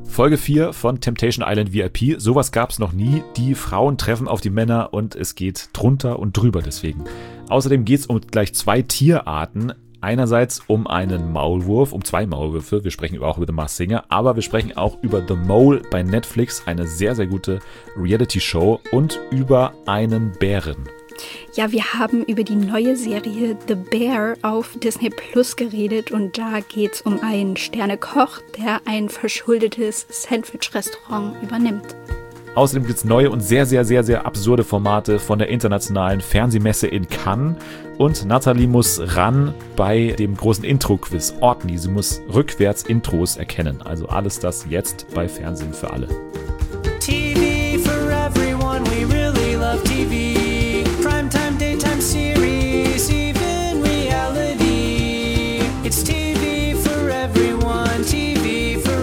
Folge 4 von Temptation Island VIP. Sowas gab es noch nie. Die Frauen treffen auf die Männer und es geht drunter und drüber deswegen. Außerdem geht es um gleich 2 Tierarten. Einerseits um einen Maulwurf, um 2 Maulwürfe. Wir sprechen auch über The Masked Singer, aber wir sprechen auch über The Mole bei Netflix, eine sehr, sehr gute Reality-Show, und über einen Bären. Ja, wir haben über die neue Serie The Bear auf Disney Plus geredet und da geht's um einen Sternekoch, der ein verschuldetes Sandwich-Restaurant übernimmt. Außerdem gibt es neue und sehr, sehr, sehr, sehr absurde Formate von der internationalen Fernsehmesse in Cannes. Und Nathalie muss ran bei dem großen Intro-Quiz Orkney. Sie muss rückwärts Intros erkennen. Also alles das jetzt bei Fernsehen für alle. TV for everyone, we really love TV. Primetime, daytime series, even reality. It's TV for everyone, TV for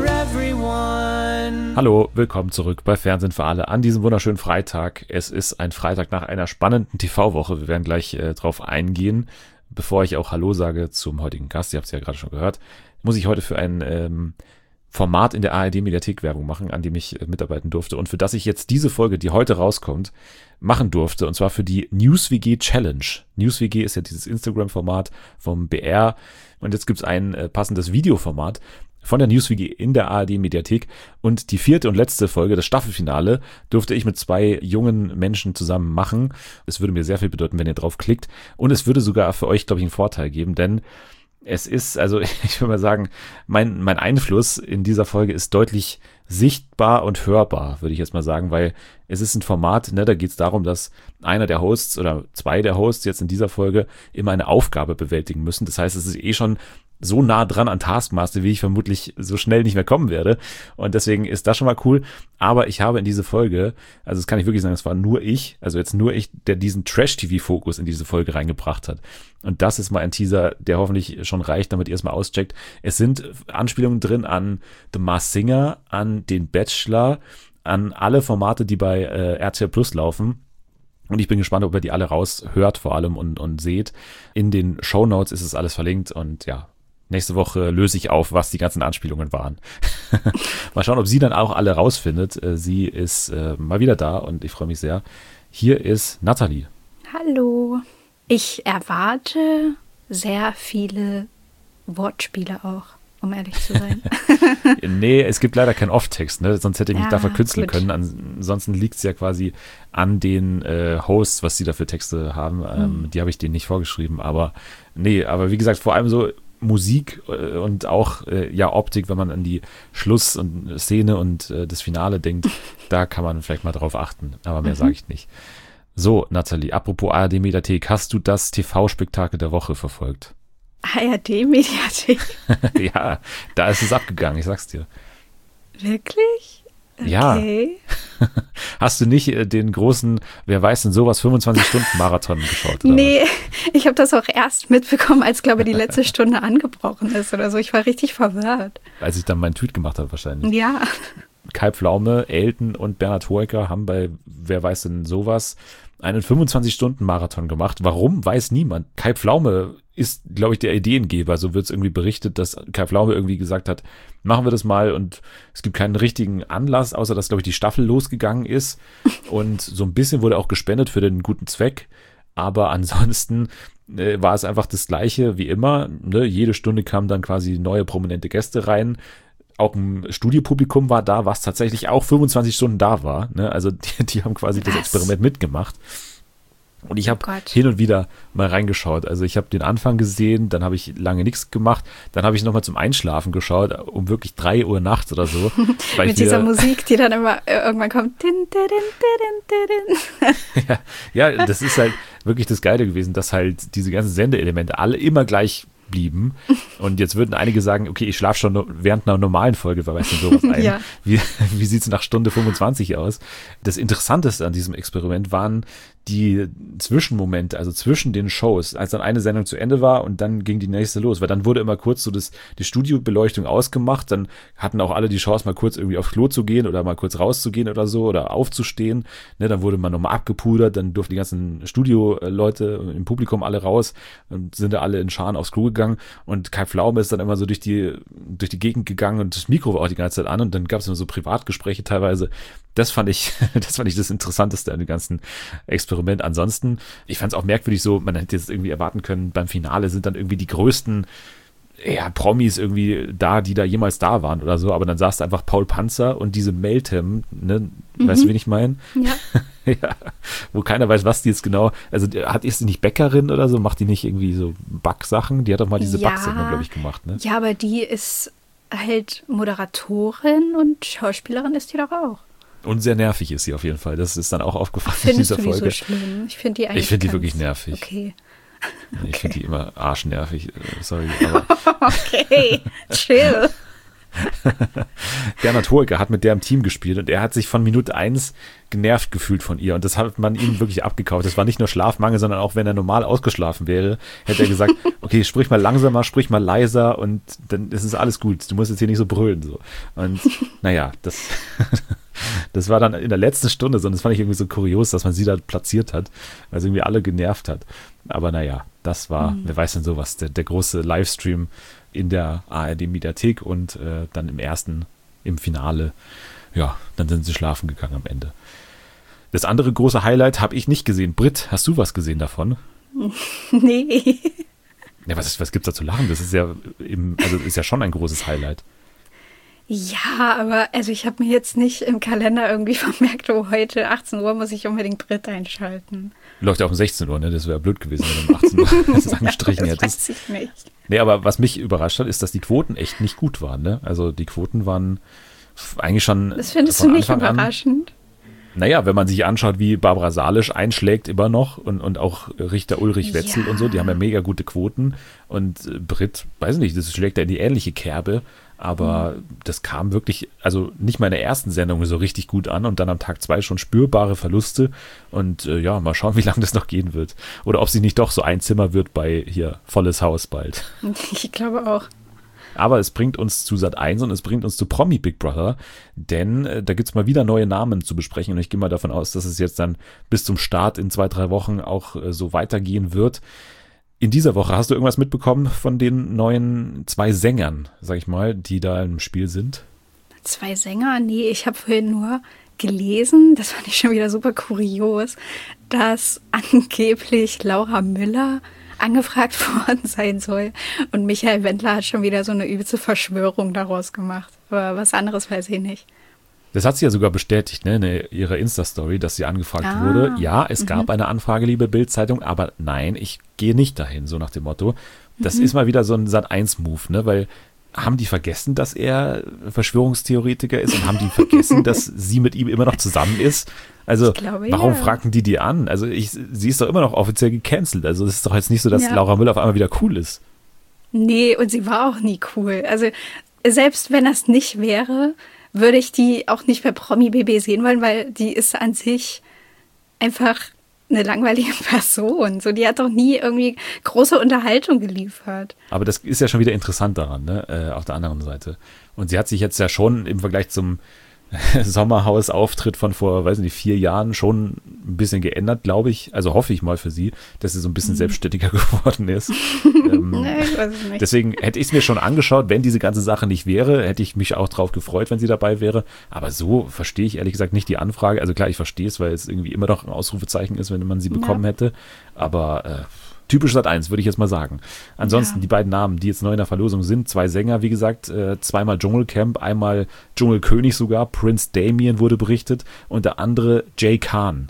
everyone. Hallo, willkommen zurück bei Fernsehen für alle an diesem wunderschönen Freitag. Es ist ein Freitag nach einer spannenden TV-Woche. Wir werden gleich drauf eingehen. Bevor ich auch Hallo sage zum heutigen Gast, ihr habt es ja gerade schon gehört, muss ich heute für ein Format in der ARD-Mediathek Werbung machen, an dem ich mitarbeiten durfte und für das ich jetzt diese Folge, die heute rauskommt, machen durfte, und zwar für die NewsWG Challenge. NewsWG ist ja dieses Instagram-Format vom BR und jetzt gibt es ein passendes Videoformat von der NewsWG in der ARD-Mediathek, und die 4. und letzte Folge, das Staffelfinale, durfte ich mit 2 jungen Menschen zusammen machen. Es würde mir sehr viel bedeuten, wenn ihr drauf klickt, und es würde sogar für euch, glaube ich, einen Vorteil geben, denn es ist, also ich würde mal sagen, mein Einfluss in dieser Folge ist deutlich sichtbar und hörbar, würde ich jetzt mal sagen, weil es ist ein Format, ne, da geht es darum, dass einer der Hosts oder 2 der Hosts jetzt in dieser Folge immer eine Aufgabe bewältigen müssen. Das heißt, es ist eh schon so nah dran an Taskmaster, wie ich vermutlich so schnell nicht mehr kommen werde. Und deswegen ist das schon mal cool. Aber ich habe in diese Folge, also das kann ich wirklich sagen, es war nur ich, also jetzt nur ich, der diesen Trash-TV-Fokus in diese Folge reingebracht hat. Und das ist mal ein Teaser, der hoffentlich schon reicht, damit ihr es mal auscheckt. Es sind Anspielungen drin an The Masked Singer, an den Bachelor, an alle Formate, die bei RTL Plus laufen. Und ich bin gespannt, ob ihr die alle raushört vor allem und seht. In den Shownotes ist es alles verlinkt, und ja, nächste Woche löse ich auf, was die ganzen Anspielungen waren. Mal schauen, ob sie dann auch alle rausfindet. Sie ist mal wieder da und ich freue mich sehr. Hier ist Nathalie. Hallo. Ich erwarte sehr viele Wortspiele auch, um ehrlich zu sein. Nee, es gibt leider keinen Off-Text, ne? Sonst hätte ich mich da verkünsteln gut. können. Ansonsten liegt es ja quasi an den Hosts, was sie da für Texte haben. Die habe ich denen nicht vorgeschrieben. Aber nee, aber wie gesagt, vor allem so Musik und auch Optik, wenn man an die Schluss- und Szene und das Finale denkt, da kann man vielleicht mal drauf achten. Aber mehr sage ich nicht. So, Nathalie, apropos ARD-Mediathek, hast du das TV-Spektakel der Woche verfolgt? ARD-Mediathek? Ja, da ist es abgegangen, ich sag's dir. Wirklich? Okay. Ja. Hast du nicht den großen, wer weiß denn sowas, 25-Stunden-Marathon geschaut? Oder Nee, ich habe das auch erst mitbekommen, als, glaube ich, die letzte Stunde angebrochen ist oder so. Ich war richtig verwirrt. Als ich dann meinen Tweet gemacht habe wahrscheinlich. Ja. Kai Pflaume, Elton und Bernhard Hoeker haben bei wer weiß denn sowas einen 25-Stunden-Marathon gemacht. Warum, weiß niemand. Kai Pflaume ist, glaube ich, der Ideengeber. So wird es irgendwie berichtet, dass Kai Pflaume irgendwie gesagt hat, machen wir das mal, und es gibt keinen richtigen Anlass, außer dass, glaube ich, die Staffel losgegangen ist, und so ein bisschen wurde auch gespendet für den guten Zweck, aber ansonsten war es einfach das Gleiche wie immer, ne? Jede Stunde kamen dann quasi neue prominente Gäste rein. Auch ein Studiopublikum war da, was tatsächlich auch 25 Stunden da war. Ne? Also die haben quasi das Experiment mitgemacht. Und ich habe hin und wieder mal reingeschaut. Also ich habe den Anfang gesehen, dann habe ich lange nichts gemacht. Dann habe ich nochmal zum Einschlafen geschaut, um wirklich 3 Uhr nachts oder so. Mit dieser Musik, die dann immer irgendwann kommt. Ja, das ist halt wirklich das Geile gewesen, dass halt diese ganzen Sendeelemente alle immer gleich blieben. Und jetzt würden einige sagen, okay, ich schlafe schon während einer normalen Folge, wer weiß denn sowas ein. Ja. Wie sieht es nach Stunde 25 aus? Das Interessanteste an diesem Experiment waren die Zwischenmomente, also zwischen den Shows, als dann eine Sendung zu Ende war und dann ging die nächste los, weil dann wurde immer kurz so die Studiobeleuchtung ausgemacht, dann hatten auch alle die Chance, mal kurz irgendwie aufs Klo zu gehen oder mal kurz rauszugehen oder so oder aufzustehen, ne, dann wurde man nochmal abgepudert, dann durften die ganzen Studioleute im Publikum alle raus und sind da alle in Scharen aufs Klo gegangen und Kai Pflaume ist dann immer so durch die Gegend gegangen und das Mikro war auch die ganze Zeit an und dann gab es immer so Privatgespräche teilweise. Das fand ich das Interessanteste an dem ganzen Experiment. Ansonsten, ich fand es auch merkwürdig so, man hätte jetzt irgendwie erwarten können, beim Finale sind dann irgendwie die größten Promis irgendwie da, die da jemals da waren oder so, aber dann saß da einfach Paul Panzer und diese Meltem, ne? Weißt du, wen ich meine? Ja. Ja, wo keiner weiß, was die jetzt genau, also ist sie nicht Bäckerin oder so, macht die nicht irgendwie so Backsachen? Die hat doch mal diese Backsendung, glaube ich, gemacht, ne? Ja, aber die ist halt Moderatorin und Schauspielerin ist die doch auch. Und sehr nervig ist sie auf jeden Fall, das ist dann auch aufgefallen in Findest dieser du die Folge. so schlimm? Ich finde die eigentlich Ich finde die wirklich nervig. Okay. Ich finde die immer arschnervig, sorry. Aber Okay, chill. Bernhard Hoeker hat mit der im Team gespielt und er hat sich von Minute 1 genervt gefühlt von ihr und das hat man ihm wirklich abgekauft. Das war nicht nur Schlafmangel, sondern auch wenn er normal ausgeschlafen wäre, hätte er gesagt, okay, sprich mal langsamer, sprich mal leiser und dann ist es alles gut. Du musst jetzt hier nicht so brüllen. So. Und naja, das war dann in der letzten Stunde so und das fand ich irgendwie so kurios, dass man sie da platziert hat, weil sie irgendwie alle genervt hat. Aber naja, das war, wer weiß denn sowas, der große Livestream in der ARD-Mediathek und dann im Finale, ja, dann sind sie schlafen gegangen am Ende. Das andere große Highlight habe ich nicht gesehen. Britt, hast du was gesehen davon? Nee. Ja, was gibt's da zu lachen? Das ist ja ist ja schon ein großes Highlight. Ja, aber also ich habe mir jetzt nicht im Kalender irgendwie vermerkt, oh, heute 18 Uhr muss ich unbedingt Brit einschalten. Läuft ja auch um 16 Uhr, ne? Das wäre blöd gewesen, wenn du um 18 Uhr das angestrichen das hättest. Weiß ich nicht. Nee, aber was mich überrascht hat, ist, dass die Quoten echt nicht gut waren, ne? Also die Quoten waren eigentlich schon. Das findest von du nicht Anfang an, überraschend? Naja, wenn man sich anschaut, wie Barbara Salisch einschlägt immer noch und auch Richter Ulrich Wetzel und so, die haben ja mega gute Quoten und Britt, weiß nicht, das schlägt ja in die ähnliche Kerbe, aber das kam wirklich, also nicht mal in der ersten Sendung so richtig gut an und dann am Tag 2 schon spürbare Verluste und ja, mal schauen, wie lange das noch gehen wird. Oder ob sie nicht doch so ein Zimmer wird bei hier Volles Haus bald. Ich glaube auch. Aber es bringt uns zu Sat.1 und es bringt uns zu Promi Big Brother, denn da gibt es mal wieder neue Namen zu besprechen und ich gehe mal davon aus, dass es jetzt dann bis zum Start in 2-3 Wochen auch so weitergehen wird. In dieser Woche hast du irgendwas mitbekommen von den neuen 2 Sängern, sag ich mal, die da im Spiel sind? 2 Sänger? Nee, ich habe vorhin nur gelesen, das fand ich schon wieder super kurios, dass angeblich Laura Müller angefragt worden sein soll. Und Michael Wendler hat schon wieder so eine übelste Verschwörung daraus gemacht. Aber was anderes weiß ich nicht. Das hat sie ja sogar bestätigt, ne, in ihrer Insta-Story, dass sie angefragt wurde. Ja, es gab eine Anfrage, liebe Bild-Zeitung, aber nein, ich gehe nicht dahin, so nach dem Motto. Das ist mal wieder so ein Sat.1-Move, ne, weil haben die vergessen, dass er Verschwörungstheoretiker ist und haben die vergessen, dass sie mit ihm immer noch zusammen ist? Also, warum fragten die an? Also, sie ist doch immer noch offiziell gecancelt. Also, es ist doch jetzt nicht so, dass Laura Müller auf einmal wieder cool ist. Nee, und sie war auch nie cool. Also, selbst wenn das nicht wäre, würde ich die auch nicht bei Promi BB sehen wollen, weil die ist an sich einfach eine langweilige Person. So, die hat doch nie irgendwie große Unterhaltung geliefert. Aber das ist ja schon wieder interessant daran, ne? Auf der anderen Seite. Und sie hat sich jetzt ja schon im Vergleich zum Sommerhaus-Auftritt von vor, weiß nicht, 4 Jahren schon ein bisschen geändert, glaube ich. Also hoffe ich mal für sie, dass sie so ein bisschen selbstständiger geworden ist. Nee, ich weiß es nicht. Deswegen hätte ich es mir schon angeschaut, wenn diese ganze Sache nicht wäre, hätte ich mich auch drauf gefreut, wenn sie dabei wäre. Aber so verstehe ich ehrlich gesagt nicht die Anfrage. Also klar, ich verstehe es, weil es irgendwie immer noch ein Ausrufezeichen ist, wenn man sie bekommen hätte. Aber typisch Sat.1, würde ich jetzt mal sagen. Ansonsten die beiden Namen, die jetzt neu in der Verlosung sind, 2 Sänger, wie gesagt, 2-mal Dschungelcamp, einmal Dschungelkönig sogar, Prince Damien wurde berichtet und der andere Jay Khan.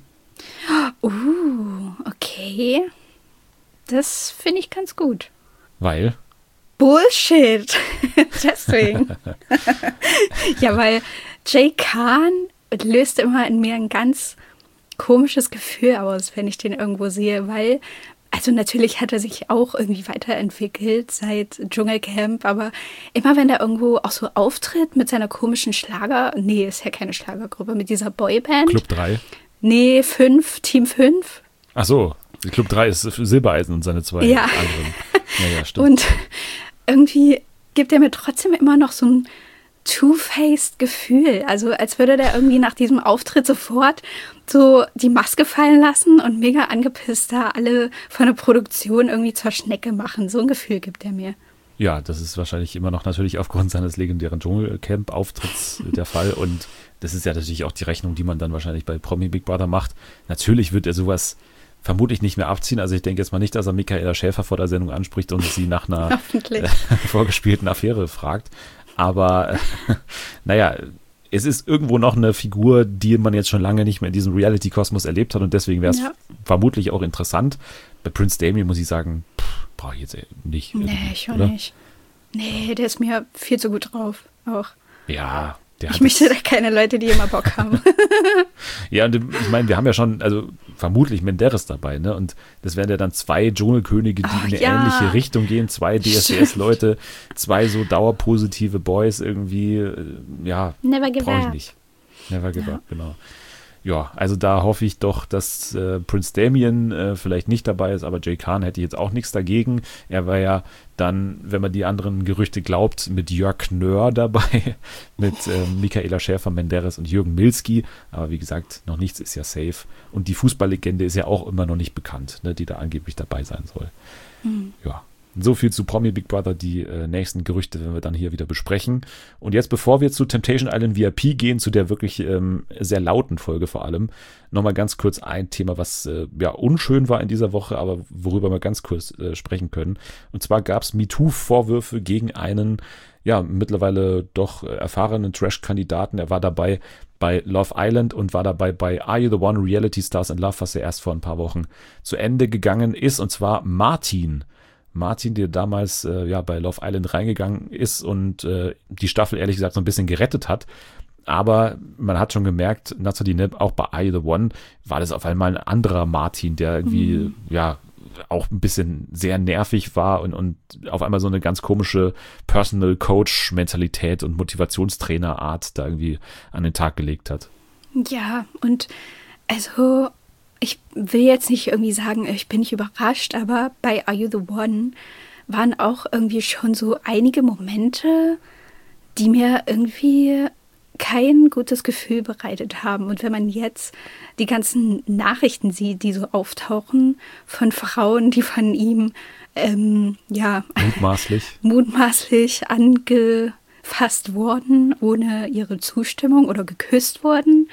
Okay. Das finde ich ganz gut. Weil? Bullshit. Deswegen. Ja, weil Jay Khan löst immer in mir ein ganz komisches Gefühl aus, wenn ich den irgendwo sehe, weil also natürlich hat er sich auch irgendwie weiterentwickelt seit Dschungelcamp, aber immer wenn er irgendwo auch so auftritt mit seiner komischen ist ja keine Schlagergruppe, mit dieser Boyband. Club 3? Nee, 5, Team 5. Ach so, Club 3 ist Silbereisen und seine 2 anderen. Ja, stimmt. Und irgendwie gibt er mir trotzdem immer noch so ein two-faced Gefühl. Also als würde der irgendwie nach diesem Auftritt sofort so die Maske fallen lassen und mega angepisst da alle von der Produktion irgendwie zur Schnecke machen. So ein Gefühl gibt er mir. Ja, das ist wahrscheinlich immer noch natürlich aufgrund seines legendären Dschungelcamp-Auftritts der Fall. Und das ist ja natürlich auch die Rechnung, die man dann wahrscheinlich bei Promi Big Brother macht. Natürlich wird er sowas vermutlich nicht mehr abziehen. Also ich denke jetzt mal nicht, dass er Michaela Schäfer vor der Sendung anspricht und sie nach einer vorgespielten Affäre fragt. Aber naja, es ist irgendwo noch eine Figur, die man jetzt schon lange nicht mehr in diesem Reality-Kosmos erlebt hat. Und deswegen wäre es vermutlich auch interessant. Bei Prince Damien muss ich sagen, brauche ich jetzt nicht. Nee, ich auch nicht. Nee, der ist mir viel zu gut drauf auch. Ja, ich möchte da keine Leute, die immer Bock haben. Ja, und ich meine, wir haben ja schon, also vermutlich Menderes dabei, ne? Und das wären ja dann 2 Dschungelkönige, die in eine ähnliche Richtung gehen, 2 DSDS-Leute, 2 so dauerpositive Boys irgendwie, Never give brauche ich up. nicht. Never give up, genau. Ja, also da hoffe ich doch, dass Prince Damien vielleicht nicht dabei ist, aber Jay Khan hätte jetzt auch nichts dagegen. Er war ja dann, wenn man die anderen Gerüchte glaubt, mit Jörg Nöhr dabei, mit Michaela Schäfer, Menderes und Jürgen Milski. Aber wie gesagt, noch nichts ist ja safe. Und die Fußballlegende ist ja auch immer noch nicht bekannt, ne, die da angeblich dabei sein soll. Ja. So viel zu Promi Big Brother, die nächsten Gerüchte werden wir dann hier wieder besprechen. Und jetzt, bevor wir zu Temptation Island VIP gehen, zu der wirklich sehr lauten Folge vor allem, nochmal ganz kurz ein Thema, was unschön war in dieser Woche, aber worüber wir ganz kurz sprechen können. Und zwar gab es MeToo-Vorwürfe gegen einen, mittlerweile doch erfahrenen Trash-Kandidaten. Er war dabei bei Love Island und war dabei bei Are You the One? Reality Stars in Love, was ja erst vor ein paar Wochen zu Ende gegangen ist. Und zwar Martin, der damals bei Love Island reingegangen ist und die Staffel ehrlich gesagt so ein bisschen gerettet hat. Aber man hat schon gemerkt, Nathalie Nepp, auch bei Are You the One, war das auf einmal ein anderer Martin, der irgendwie auch ein bisschen sehr nervig war und auf einmal so eine ganz komische Personal Coach Mentalität und Motivationstrainer Art da irgendwie an den Tag gelegt hat. Ja, und also ich will jetzt nicht irgendwie sagen, ich bin nicht überrascht, aber bei Are You the One waren auch irgendwie schon so einige Momente, die mir irgendwie kein gutes Gefühl bereitet haben. Und wenn man jetzt die ganzen Nachrichten sieht, die so auftauchen von Frauen, die von ihm mutmaßlich angefasst wurden, ohne ihre Zustimmung oder geküsst wurden,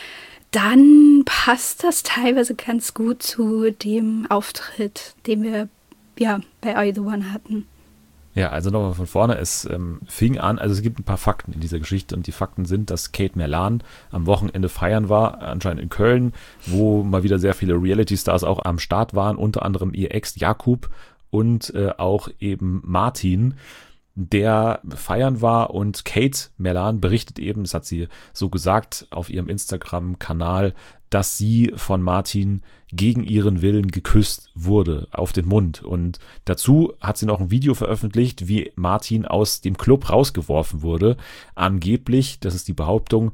dann passt das teilweise ganz gut zu dem Auftritt, den wir bei Are You the One hatten. Ja, also nochmal von vorne, es fing an, also es gibt ein paar Fakten in dieser Geschichte und die Fakten sind, dass Kate Merlan am Wochenende feiern war, anscheinend in Köln, wo mal wieder sehr viele Reality-Stars auch am Start waren, unter anderem ihr Ex Jakub und auch eben Martin, der feiern war, und Kate Merlan berichtet eben, das hat sie so gesagt auf ihrem Instagram-Kanal, dass sie von Martin gegen ihren Willen geküsst wurde auf den Mund. Und dazu hat sie noch ein Video veröffentlicht, wie Martin aus dem Club rausgeworfen wurde. Angeblich, das ist die Behauptung,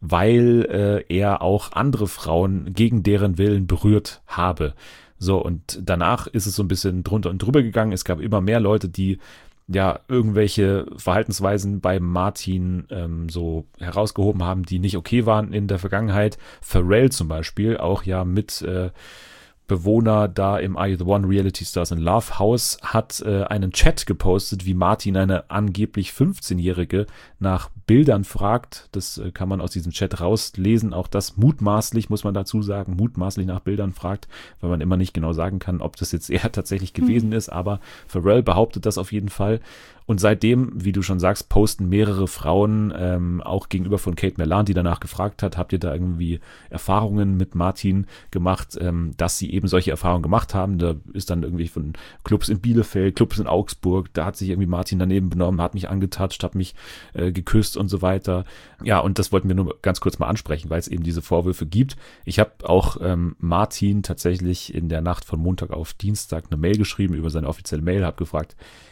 weil er auch andere Frauen gegen deren Willen berührt habe. So, und danach ist es so ein bisschen drunter und drüber gegangen. Es gab immer mehr Leute, die irgendwelche Verhaltensweisen bei Martin so herausgehoben haben, die nicht okay waren in der Vergangenheit. Pharrell zum Beispiel, auch mit Bewohner da im Are You the One? Reality Stars in Love Haus, hat einen Chat gepostet, wie Martin eine angeblich 15-Jährige nach Bildern fragt. Das kann man aus diesem Chat rauslesen. Auch das mutmaßlich, muss man dazu sagen, mutmaßlich nach Bildern fragt, weil man immer nicht genau sagen kann, ob das jetzt er tatsächlich gewesen ist. Aber Pharrell behauptet das auf jeden Fall. Und seitdem, wie du schon sagst, posten mehrere Frauen, auch gegenüber von Kate Merlan, die danach gefragt hat, habt ihr da irgendwie Erfahrungen mit Martin gemacht, dass sie eben solche Erfahrungen gemacht haben. Da ist dann irgendwie von Clubs in Bielefeld, Clubs in Augsburg, da hat sich irgendwie Martin daneben benommen, hat mich angetatscht, hat mich geküsst und so weiter. Ja, und das wollten wir nur ganz kurz mal ansprechen, weil es eben diese Vorwürfe gibt. Ich habe auch Martin tatsächlich in der Nacht von Montag auf Dienstag eine Mail geschrieben über seine offizielle Mail, habe gefragt,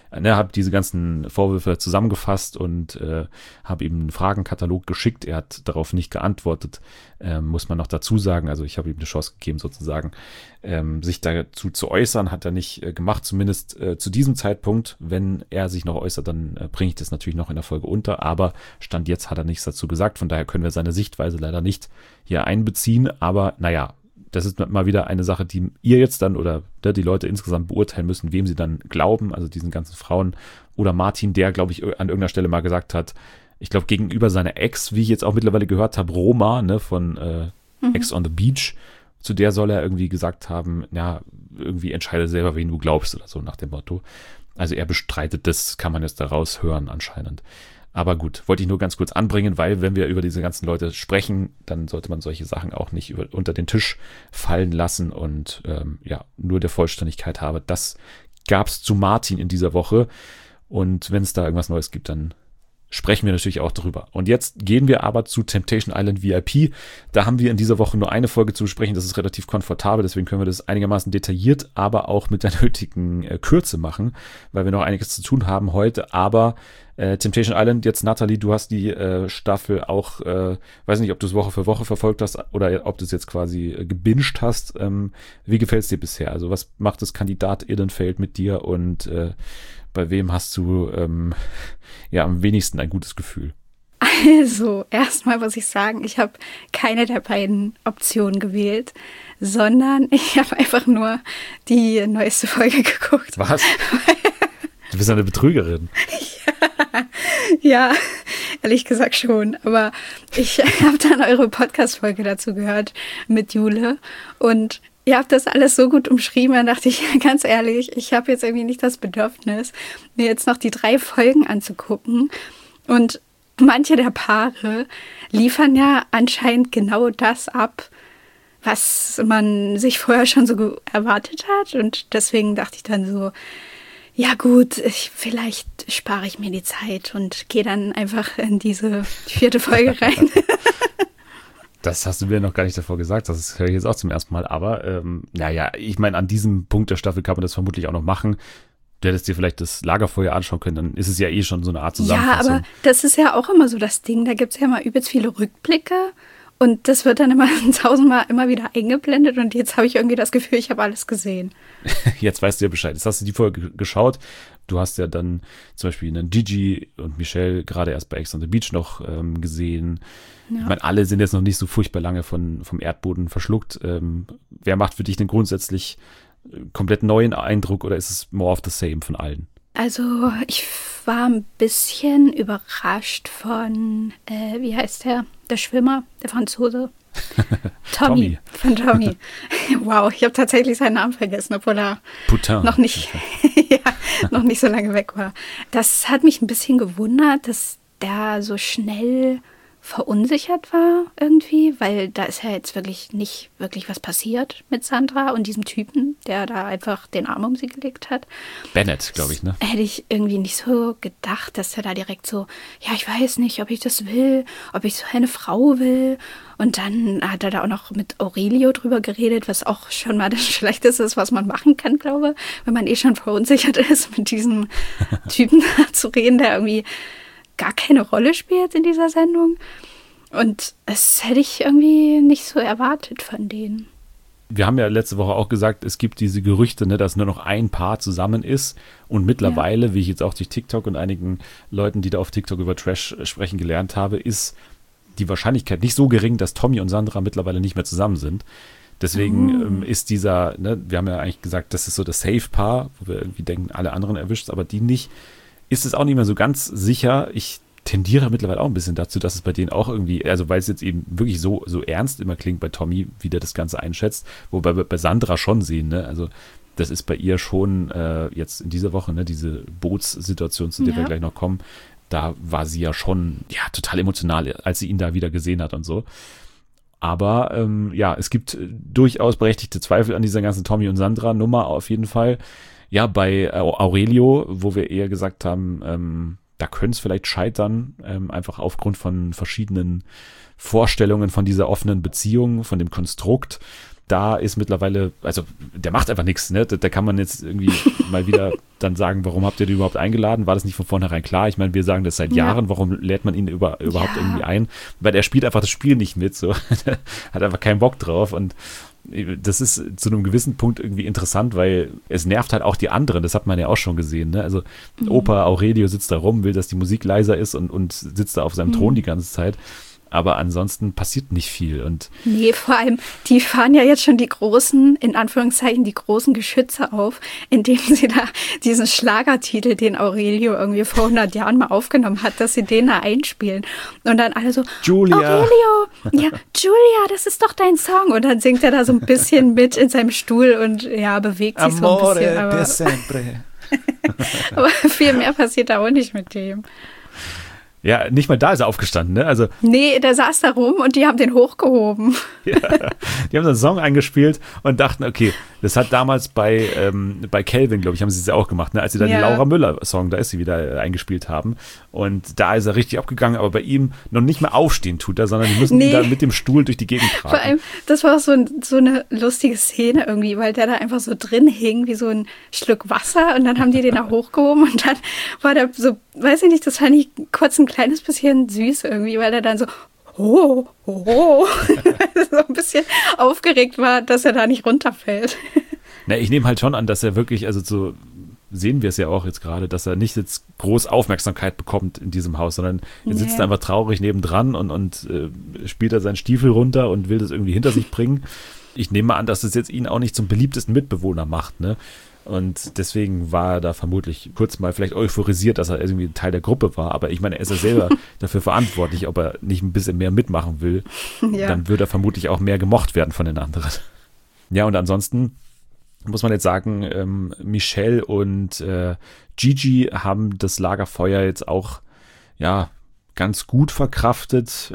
Habe diese ganzen Vorwürfe zusammengefasst und habe ihm einen Fragenkatalog geschickt. Er hat darauf nicht geantwortet, muss man noch dazu sagen. Also ich habe ihm eine Chance gegeben, sozusagen, sich dazu zu äußern. Hat er nicht gemacht, zumindest zu diesem Zeitpunkt. Wenn er sich noch äußert, dann bringe ich das natürlich noch in der Folge unter. Aber Stand jetzt hat er nichts dazu gesagt. Von daher können wir seine Sichtweise leider nicht hier einbeziehen. Aber naja, das ist mal wieder eine Sache, die ihr jetzt dann oder die Leute insgesamt beurteilen müssen, wem sie dann glauben, also diesen ganzen Frauen oder Martin, der, glaube ich, an irgendeiner Stelle mal gesagt hat, ich glaube, gegenüber seiner Ex, wie ich jetzt auch mittlerweile gehört habe, Roma, ne, von Ex on the Beach, zu der soll er irgendwie gesagt haben, ja, irgendwie entscheide selber, wen du glaubst oder so nach dem Motto. Also er bestreitet das, kann man jetzt daraus hören anscheinend. Aber gut, wollte ich nur ganz kurz anbringen, weil wenn wir über diese ganzen Leute sprechen, dann sollte man solche Sachen auch nicht unter den Tisch fallen lassen und nur der Vollständigkeit habe. Das gab es zu Martin in dieser Woche und wenn es da irgendwas Neues gibt, dann sprechen wir natürlich auch darüber. Und jetzt gehen wir aber zu Temptation Island VIP. Da haben wir in dieser Woche nur eine Folge zu besprechen. Das ist relativ komfortabel, deswegen können wir das einigermaßen detailliert, aber auch mit der nötigen Kürze machen, weil wir noch einiges zu tun haben heute. Aber Temptation Island, jetzt Nathalie, du hast die Staffel auch, weiß nicht, ob du es Woche für Woche verfolgt hast oder ob du es jetzt quasi gebinged hast. Wie gefällt es dir bisher? Also was macht das KandidatInnenfeld mit dir und bei wem hast du am wenigsten ein gutes Gefühl? Also, erstmal muss ich sagen, ich habe keine der beiden Optionen gewählt, sondern ich habe einfach nur die neueste Folge geguckt. Was? Du bist eine Betrügerin. Ja, ehrlich gesagt schon. Aber ich habe dann eure Podcast-Folge dazu gehört mit Jule und ihr habt das alles so gut umschrieben, da dachte ich, ganz ehrlich, ich habe jetzt irgendwie nicht das Bedürfnis, mir jetzt noch die 3 Folgen anzugucken. Und manche der Paare liefern ja anscheinend genau das ab, was man sich vorher schon so erwartet hat. Und deswegen dachte ich dann so, ja gut, vielleicht spare ich mir die Zeit und gehe dann einfach in diese 4. Folge rein. Das hast du mir noch gar nicht davor gesagt, das höre ich jetzt auch zum ersten Mal, aber ich meine, an diesem Punkt der Staffel kann man das vermutlich auch noch machen. Du hättest dir vielleicht das Lagerfeuer anschauen können, dann ist es ja eh schon so eine Art Zusammenfassung. Ja, aber das ist ja auch immer so das Ding, da gibt es ja mal übelst viele Rückblicke und das wird dann immer 1000-mal immer wieder eingeblendet und jetzt habe ich irgendwie das Gefühl, ich habe alles gesehen. Jetzt weißt du ja Bescheid, jetzt hast du die Folge geschaut, du hast ja dann zum Beispiel einen Gigi und Michelle gerade erst bei Ex on the Beach noch gesehen. Ja. Ich meine, alle sind jetzt noch nicht so furchtbar lange vom Erdboden verschluckt. Wer macht für dich den grundsätzlich komplett neuen Eindruck oder ist es more of the same von allen? Also ich war ein bisschen überrascht von, wie heißt der Schwimmer, der Franzose? Tommy. Von Tommy. Wow, ich habe tatsächlich seinen Namen vergessen, obwohl er noch nicht so lange weg war. Das hat mich ein bisschen gewundert, dass der so schnell verunsichert war irgendwie, weil da ist ja jetzt wirklich nicht wirklich was passiert mit Sandra und diesem Typen, der da einfach den Arm um sie gelegt hat. Bennett, glaube ich, ne? Hätte ich irgendwie nicht so gedacht, dass er da direkt so, ja, ich weiß nicht, ob ich das will, ob ich so eine Frau will. Und dann hat er da auch noch mit Aurelio drüber geredet, was auch schon mal das Schlechteste ist, was man machen kann, glaube ich, wenn man eh schon verunsichert ist, mit diesem Typen zu reden, der irgendwie gar keine Rolle spielt in dieser Sendung. Und das hätte ich irgendwie nicht so erwartet von denen. Wir haben ja letzte Woche auch gesagt, es gibt diese Gerüchte, ne, dass nur noch ein Paar zusammen ist. Und mittlerweile, wie ich jetzt auch durch TikTok und einigen Leuten, die da auf TikTok über Trash sprechen gelernt habe, ist die Wahrscheinlichkeit nicht so gering, dass Tommy und Sandra mittlerweile nicht mehr zusammen sind. Deswegen ist dieser, ne, wir haben ja eigentlich gesagt, das ist so das Safe-Paar, wo wir irgendwie denken, alle anderen erwischt, aber die nicht. Ist es auch nicht mehr so ganz sicher. Ich tendiere mittlerweile auch ein bisschen dazu, dass es bei denen auch irgendwie, also weil es jetzt eben wirklich so ernst immer klingt bei Tommy, wie der das Ganze einschätzt, wobei wir bei Sandra schon sehen, ne? Also das ist bei ihr schon jetzt in dieser Woche, ne, diese Bootssituation, zu der wir gleich noch kommen, da war sie ja schon total emotional, als sie ihn da wieder gesehen hat und so. Aber es gibt durchaus berechtigte Zweifel an dieser ganzen Tommy und Sandra Nummer auf jeden Fall. Ja, bei Aurelio, wo wir eher gesagt haben, da könnte es vielleicht scheitern, einfach aufgrund von verschiedenen Vorstellungen von dieser offenen Beziehung, von dem Konstrukt. da ist mittlerweile, also der macht einfach nichts, ne? Da kann man jetzt irgendwie mal wieder dann sagen, warum habt ihr den überhaupt eingeladen? War das nicht von vornherein klar? Ich meine, wir sagen das seit Jahren, warum lädt man ihn überhaupt irgendwie ein? Weil er spielt einfach das Spiel nicht mit, so. Hat einfach keinen Bock drauf und das ist zu einem gewissen Punkt irgendwie interessant, weil es nervt halt auch die anderen, das hat man ja auch schon gesehen, ne? Also Opa Aurelio sitzt da rum, will, dass die Musik leiser ist und sitzt da auf seinem Thron die ganze Zeit. Aber ansonsten passiert nicht viel. Und nee, vor allem, die fahren ja jetzt schon die großen, in Anführungszeichen, die großen Geschütze auf, indem sie da diesen Schlagertitel, den Aurelio irgendwie vor 100 Jahren mal aufgenommen hat, dass sie den da einspielen. Und dann alle so, Julia. Aurelio, ja, Julia, das ist doch dein Song. Und dann singt er da so ein bisschen mit in seinem Stuhl und ja, bewegt sich so ein bisschen. Aber, aber viel mehr passiert da auch nicht mit dem. Ja, nicht mal da ist er aufgestanden, ne? Also, nee, der saß da rum und die haben den hochgehoben. Ja, die haben so einen Song eingespielt und dachten, okay, das hat damals bei Calvin, glaube ich, haben sie es ja auch gemacht, ne? Als sie da den Laura Müller-Song, da ist sie wieder eingespielt haben. Und da ist er richtig abgegangen, aber bei ihm noch nicht mehr aufstehen tut er, sondern die müssen ihn da mit dem Stuhl durch die Gegend tragen. Vor allem, das war auch so eine lustige Szene irgendwie, weil der da einfach so drin hing, wie so ein Schluck Wasser und dann haben die den da hochgehoben und dann war der so, weiß ich nicht, das fand ich kurz ein kleines bisschen süß irgendwie, weil er dann so so ein bisschen aufgeregt war, dass er da nicht runterfällt. Na, ich nehme halt schon an, dass er wirklich, also so sehen wir es ja auch jetzt gerade, dass er nicht jetzt groß Aufmerksamkeit bekommt in diesem Haus, sondern er sitzt einfach traurig nebendran und spielt da seinen Stiefel runter und will das irgendwie hinter sich bringen. Ich nehme mal an, dass das jetzt ihn auch nicht zum beliebtesten Mitbewohner macht, ne? Und deswegen war er da vermutlich kurz mal vielleicht euphorisiert, dass er irgendwie Teil der Gruppe war. Aber ich meine, er ist ja selber dafür verantwortlich, ob er nicht ein bisschen mehr mitmachen will. Ja. Dann würde er vermutlich auch mehr gemocht werden von den anderen. Ja, und ansonsten muss man jetzt sagen, Michelle und Gigi haben das Lagerfeuer jetzt auch ganz gut verkraftet.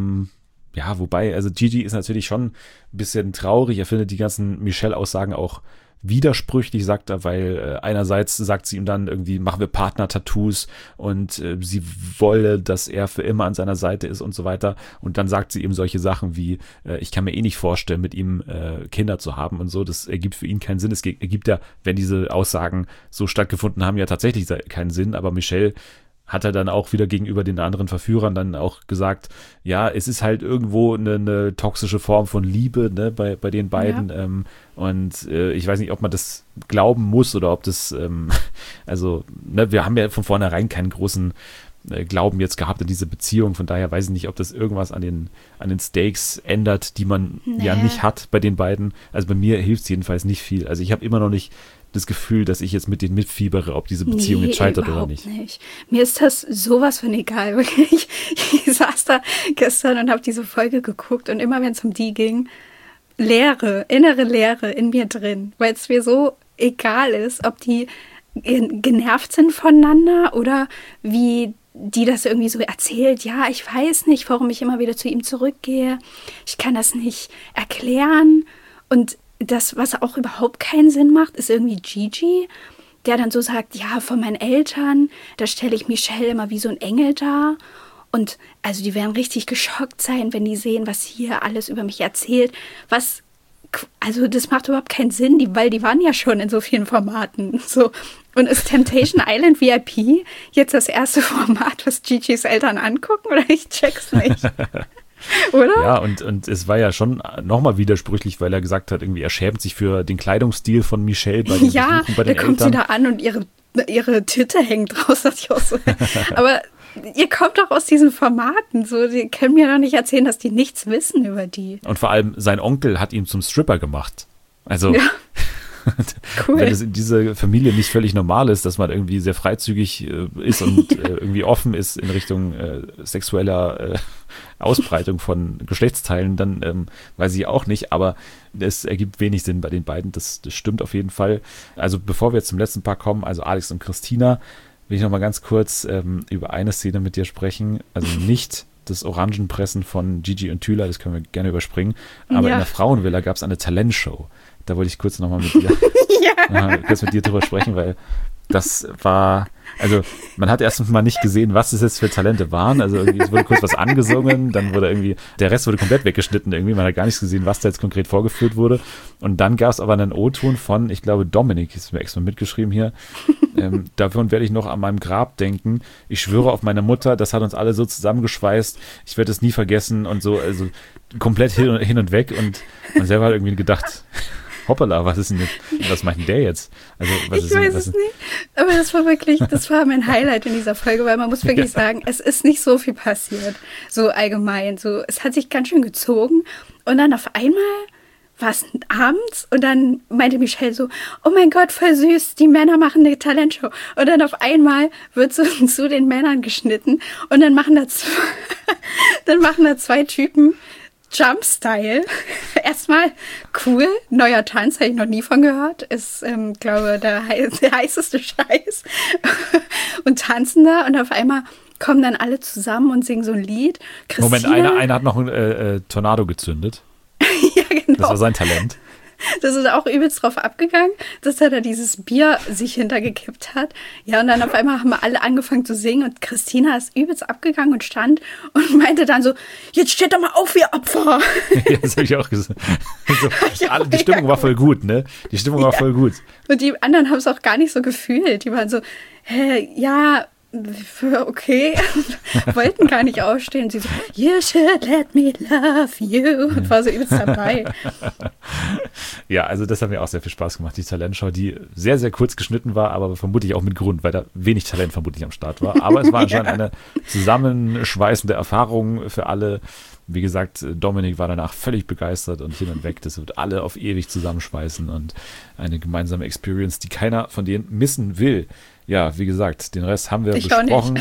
Ja, wobei, also Gigi ist natürlich schon ein bisschen traurig. Er findet die ganzen Michelle-Aussagen auch widersprüchlich, sagt er, weil einerseits sagt sie ihm dann irgendwie, machen wir Partner-Tattoos und sie wolle, dass er für immer an seiner Seite ist und so weiter. Und dann sagt sie ihm solche Sachen wie, ich kann mir eh nicht vorstellen, mit ihm Kinder zu haben und so. Das ergibt für ihn keinen Sinn. Es ergibt ja, wenn diese Aussagen so stattgefunden haben, ja tatsächlich keinen Sinn. Aber Michelle hat er dann auch wieder gegenüber den anderen Verführern dann auch gesagt, ja, es ist halt irgendwo eine toxische Form von Liebe, ne, bei den beiden. Ja. Und ich weiß nicht, ob man das glauben muss oder ob das, also, ne, wir haben ja von vornherein keinen großen Glauben jetzt gehabt in diese Beziehung. Von daher weiß ich nicht, ob das irgendwas an den Stakes ändert, die man ja nicht hat bei den beiden. Also bei mir hilft es jedenfalls nicht viel. Also ich habe immer noch nicht das Gefühl, dass ich jetzt mit denen mitfiebere, ob diese Beziehung jetzt scheitert oder nicht. Mir ist das sowas von egal, wirklich. Ich saß da gestern und habe diese Folge geguckt und immer wenn es um die ging, innere Leere in mir drin, weil es mir so egal ist, ob die genervt sind voneinander oder wie die das irgendwie so erzählt, ja, ich weiß nicht, warum ich immer wieder zu ihm zurückgehe, ich kann das nicht erklären und das, was auch überhaupt keinen Sinn macht, ist irgendwie Gigi, der dann so sagt, ja, von meinen Eltern, da stelle ich Michelle immer wie so ein Engel dar. Und also die werden richtig geschockt sein, wenn die sehen, was hier alles über mich erzählt. Also das macht überhaupt keinen Sinn, weil die waren ja schon in so vielen Formaten. So. Und ist Temptation Island VIP jetzt das erste Format, was Gigis Eltern angucken? Oder ich check's nicht. Oder? Ja, und es war ja schon nochmal widersprüchlich, weil er gesagt hat, irgendwie er schämt sich für den Kleidungsstil von Michelle bei den Besuchen bei den Eltern. Ja, da kommt sie da an und ihre Titte hängt raus, dachte ich auch so. Aber ihr kommt doch aus diesen Formaten, so, die können mir doch nicht erzählen, dass die nichts wissen über die. Und vor allem, sein Onkel hat ihn zum Stripper gemacht. Also, cool. Wenn es in dieser Familie nicht völlig normal ist, dass man irgendwie sehr freizügig ist und irgendwie offen ist in Richtung sexueller Ausbreitung von Geschlechtsteilen, dann weiß ich auch nicht, aber es ergibt wenig Sinn bei den beiden, das stimmt auf jeden Fall. Also bevor wir jetzt zum letzten Paar kommen, also Alex und Christina, will ich noch mal ganz kurz über eine Szene mit dir sprechen, also nicht das Orangenpressen von Gigi und Thyla, das können wir gerne überspringen, aber in der Frauenvilla gab es eine Talentshow. Da wollte ich kurz nochmal mit dir kurz mit dir drüber sprechen, weil das war Also man hat erst mal nicht gesehen, was es jetzt für Talente waren. Also irgendwie, es wurde kurz was angesungen, dann wurde irgendwie, der Rest wurde komplett weggeschnitten irgendwie. Man hat gar nicht gesehen, was da jetzt konkret vorgeführt wurde. Und dann gab es aber einen O-Ton von, ich glaube, Dominik, ist mir extra mitgeschrieben hier. Davon werde ich noch an meinem Grab denken. Ich schwöre auf meine Mutter, das hat uns alle so zusammengeschweißt. Ich werde es nie vergessen und so, also komplett hin und weg. Und man selber hat irgendwie gedacht, hoppala, was ist denn jetzt, was meint denn der jetzt? Also, Ich weiß es nicht, aber das war mein Highlight in dieser Folge, weil man muss wirklich sagen, es ist nicht so viel passiert, so allgemein, so, es hat sich ganz schön gezogen und dann auf einmal war es abends und dann meinte Michelle so, oh mein Gott, voll süß, die Männer machen eine Talentshow und dann auf einmal wird so zu den Männern geschnitten und dann machen da zwei Typen Jump-Style. Erstmal cool, neuer Tanz, habe ich noch nie von gehört. Ist, glaube der heißeste Scheiß. Und tanzen da und auf einmal kommen dann alle zusammen und singen so ein Lied. Christina, Moment, einer hat noch ein Tornado gezündet. Ja, genau. Das war sein Talent. Das ist auch übelst drauf abgegangen, dass er da dieses Bier sich hintergekippt hat. Ja, und dann auf einmal haben wir alle angefangen zu singen und Christina ist übelst abgegangen und stand und meinte dann so, jetzt steht doch mal auf, ihr Opfer. Ja, das habe ich auch gesagt. So, die Stimmung war voll gut, ne? Die Stimmung war voll gut. Und die anderen haben es auch gar nicht so gefühlt. Die waren so, ja, okay, wollten gar nicht aufstehen. Sie so, you should let me love you. Und war so übelst dabei. Ja, also das hat mir auch sehr viel Spaß gemacht, die Talentshow, die sehr, sehr kurz geschnitten war, aber vermutlich auch mit Grund, weil da wenig Talent vermutlich am Start war. Aber es war anscheinend eine zusammenschweißende Erfahrung für alle. Wie gesagt, Dominik war danach völlig begeistert und hin und weg. Das wird alle auf ewig zusammenschweißen und eine gemeinsame Experience, die keiner von denen missen will. Ja, wie gesagt, den Rest haben wir besprochen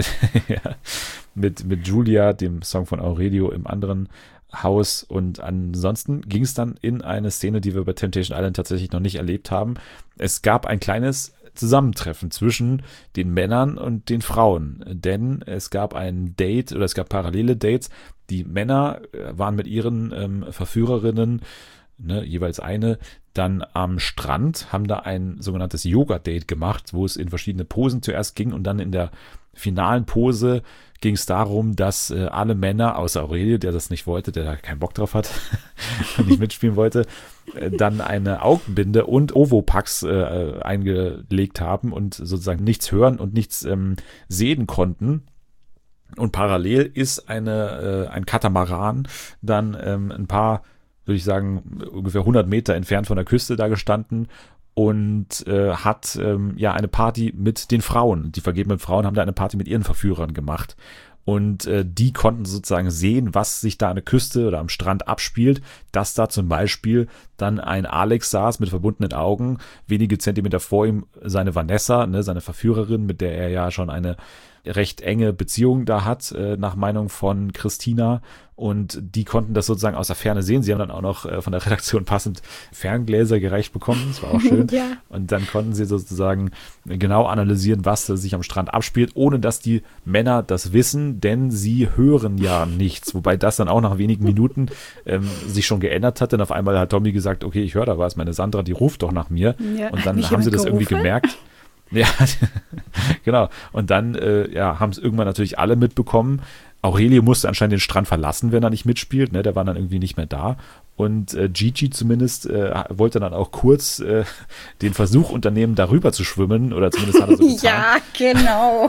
mit Julia, dem Song von Aurelio im anderen Haus. Und ansonsten ging es dann in eine Szene, die wir bei Temptation Island tatsächlich noch nicht erlebt haben. Es gab ein kleines Zusammentreffen zwischen den Männern und den Frauen, denn es gab ein Date oder es gab parallele Dates. Die Männer waren mit ihren Verführerinnen, jeweils eine, dann am Strand, haben da ein sogenanntes Yoga-Date gemacht, wo es in verschiedene Posen zuerst ging und dann in der finalen Pose ging es darum, dass alle Männer, außer Aurelio, der das nicht wollte, der da keinen Bock drauf hat und nicht mitspielen wollte, dann eine Augenbinde und Ovopax eingelegt haben und sozusagen nichts hören und nichts sehen konnten. Und parallel ist ein Katamaran dann ein paar, würde ich sagen, ungefähr 100 Meter entfernt von der Küste da gestanden und hat eine Party mit den Frauen. Die vergebenen Frauen haben da eine Party mit ihren Verführern gemacht. Und die konnten sozusagen sehen, was sich da an der Küste oder am Strand abspielt, dass da zum Beispiel dann ein Alex saß mit verbundenen Augen, wenige Zentimeter vor ihm seine Vanessa, seine Verführerin, mit der er ja schon eine recht enge Beziehung da hat, nach Meinung von Christina. Und die konnten das sozusagen aus der Ferne sehen. Sie haben dann auch noch von der Redaktion passend Ferngläser gereicht bekommen. Das war auch schön. Ja. Und dann konnten sie sozusagen genau analysieren, was sich am Strand abspielt, ohne dass die Männer das wissen, denn sie hören ja nichts. Wobei das dann auch nach wenigen Minuten sich schon geändert hat. Denn auf einmal hat Tommy gesagt, okay, ich höre da was. Meine Sandra, die ruft doch nach mir. Ja, und dann haben sie das irgendwie gemerkt. Ja, genau. Und dann haben es irgendwann natürlich alle mitbekommen. Aurelio musste anscheinend den Strand verlassen, wenn er nicht mitspielt. Ne? Der war dann irgendwie nicht mehr da. Und Gigi zumindest wollte dann auch kurz den Versuch unternehmen, darüber zu schwimmen. Oder zumindest hat er so getan. Ja, genau.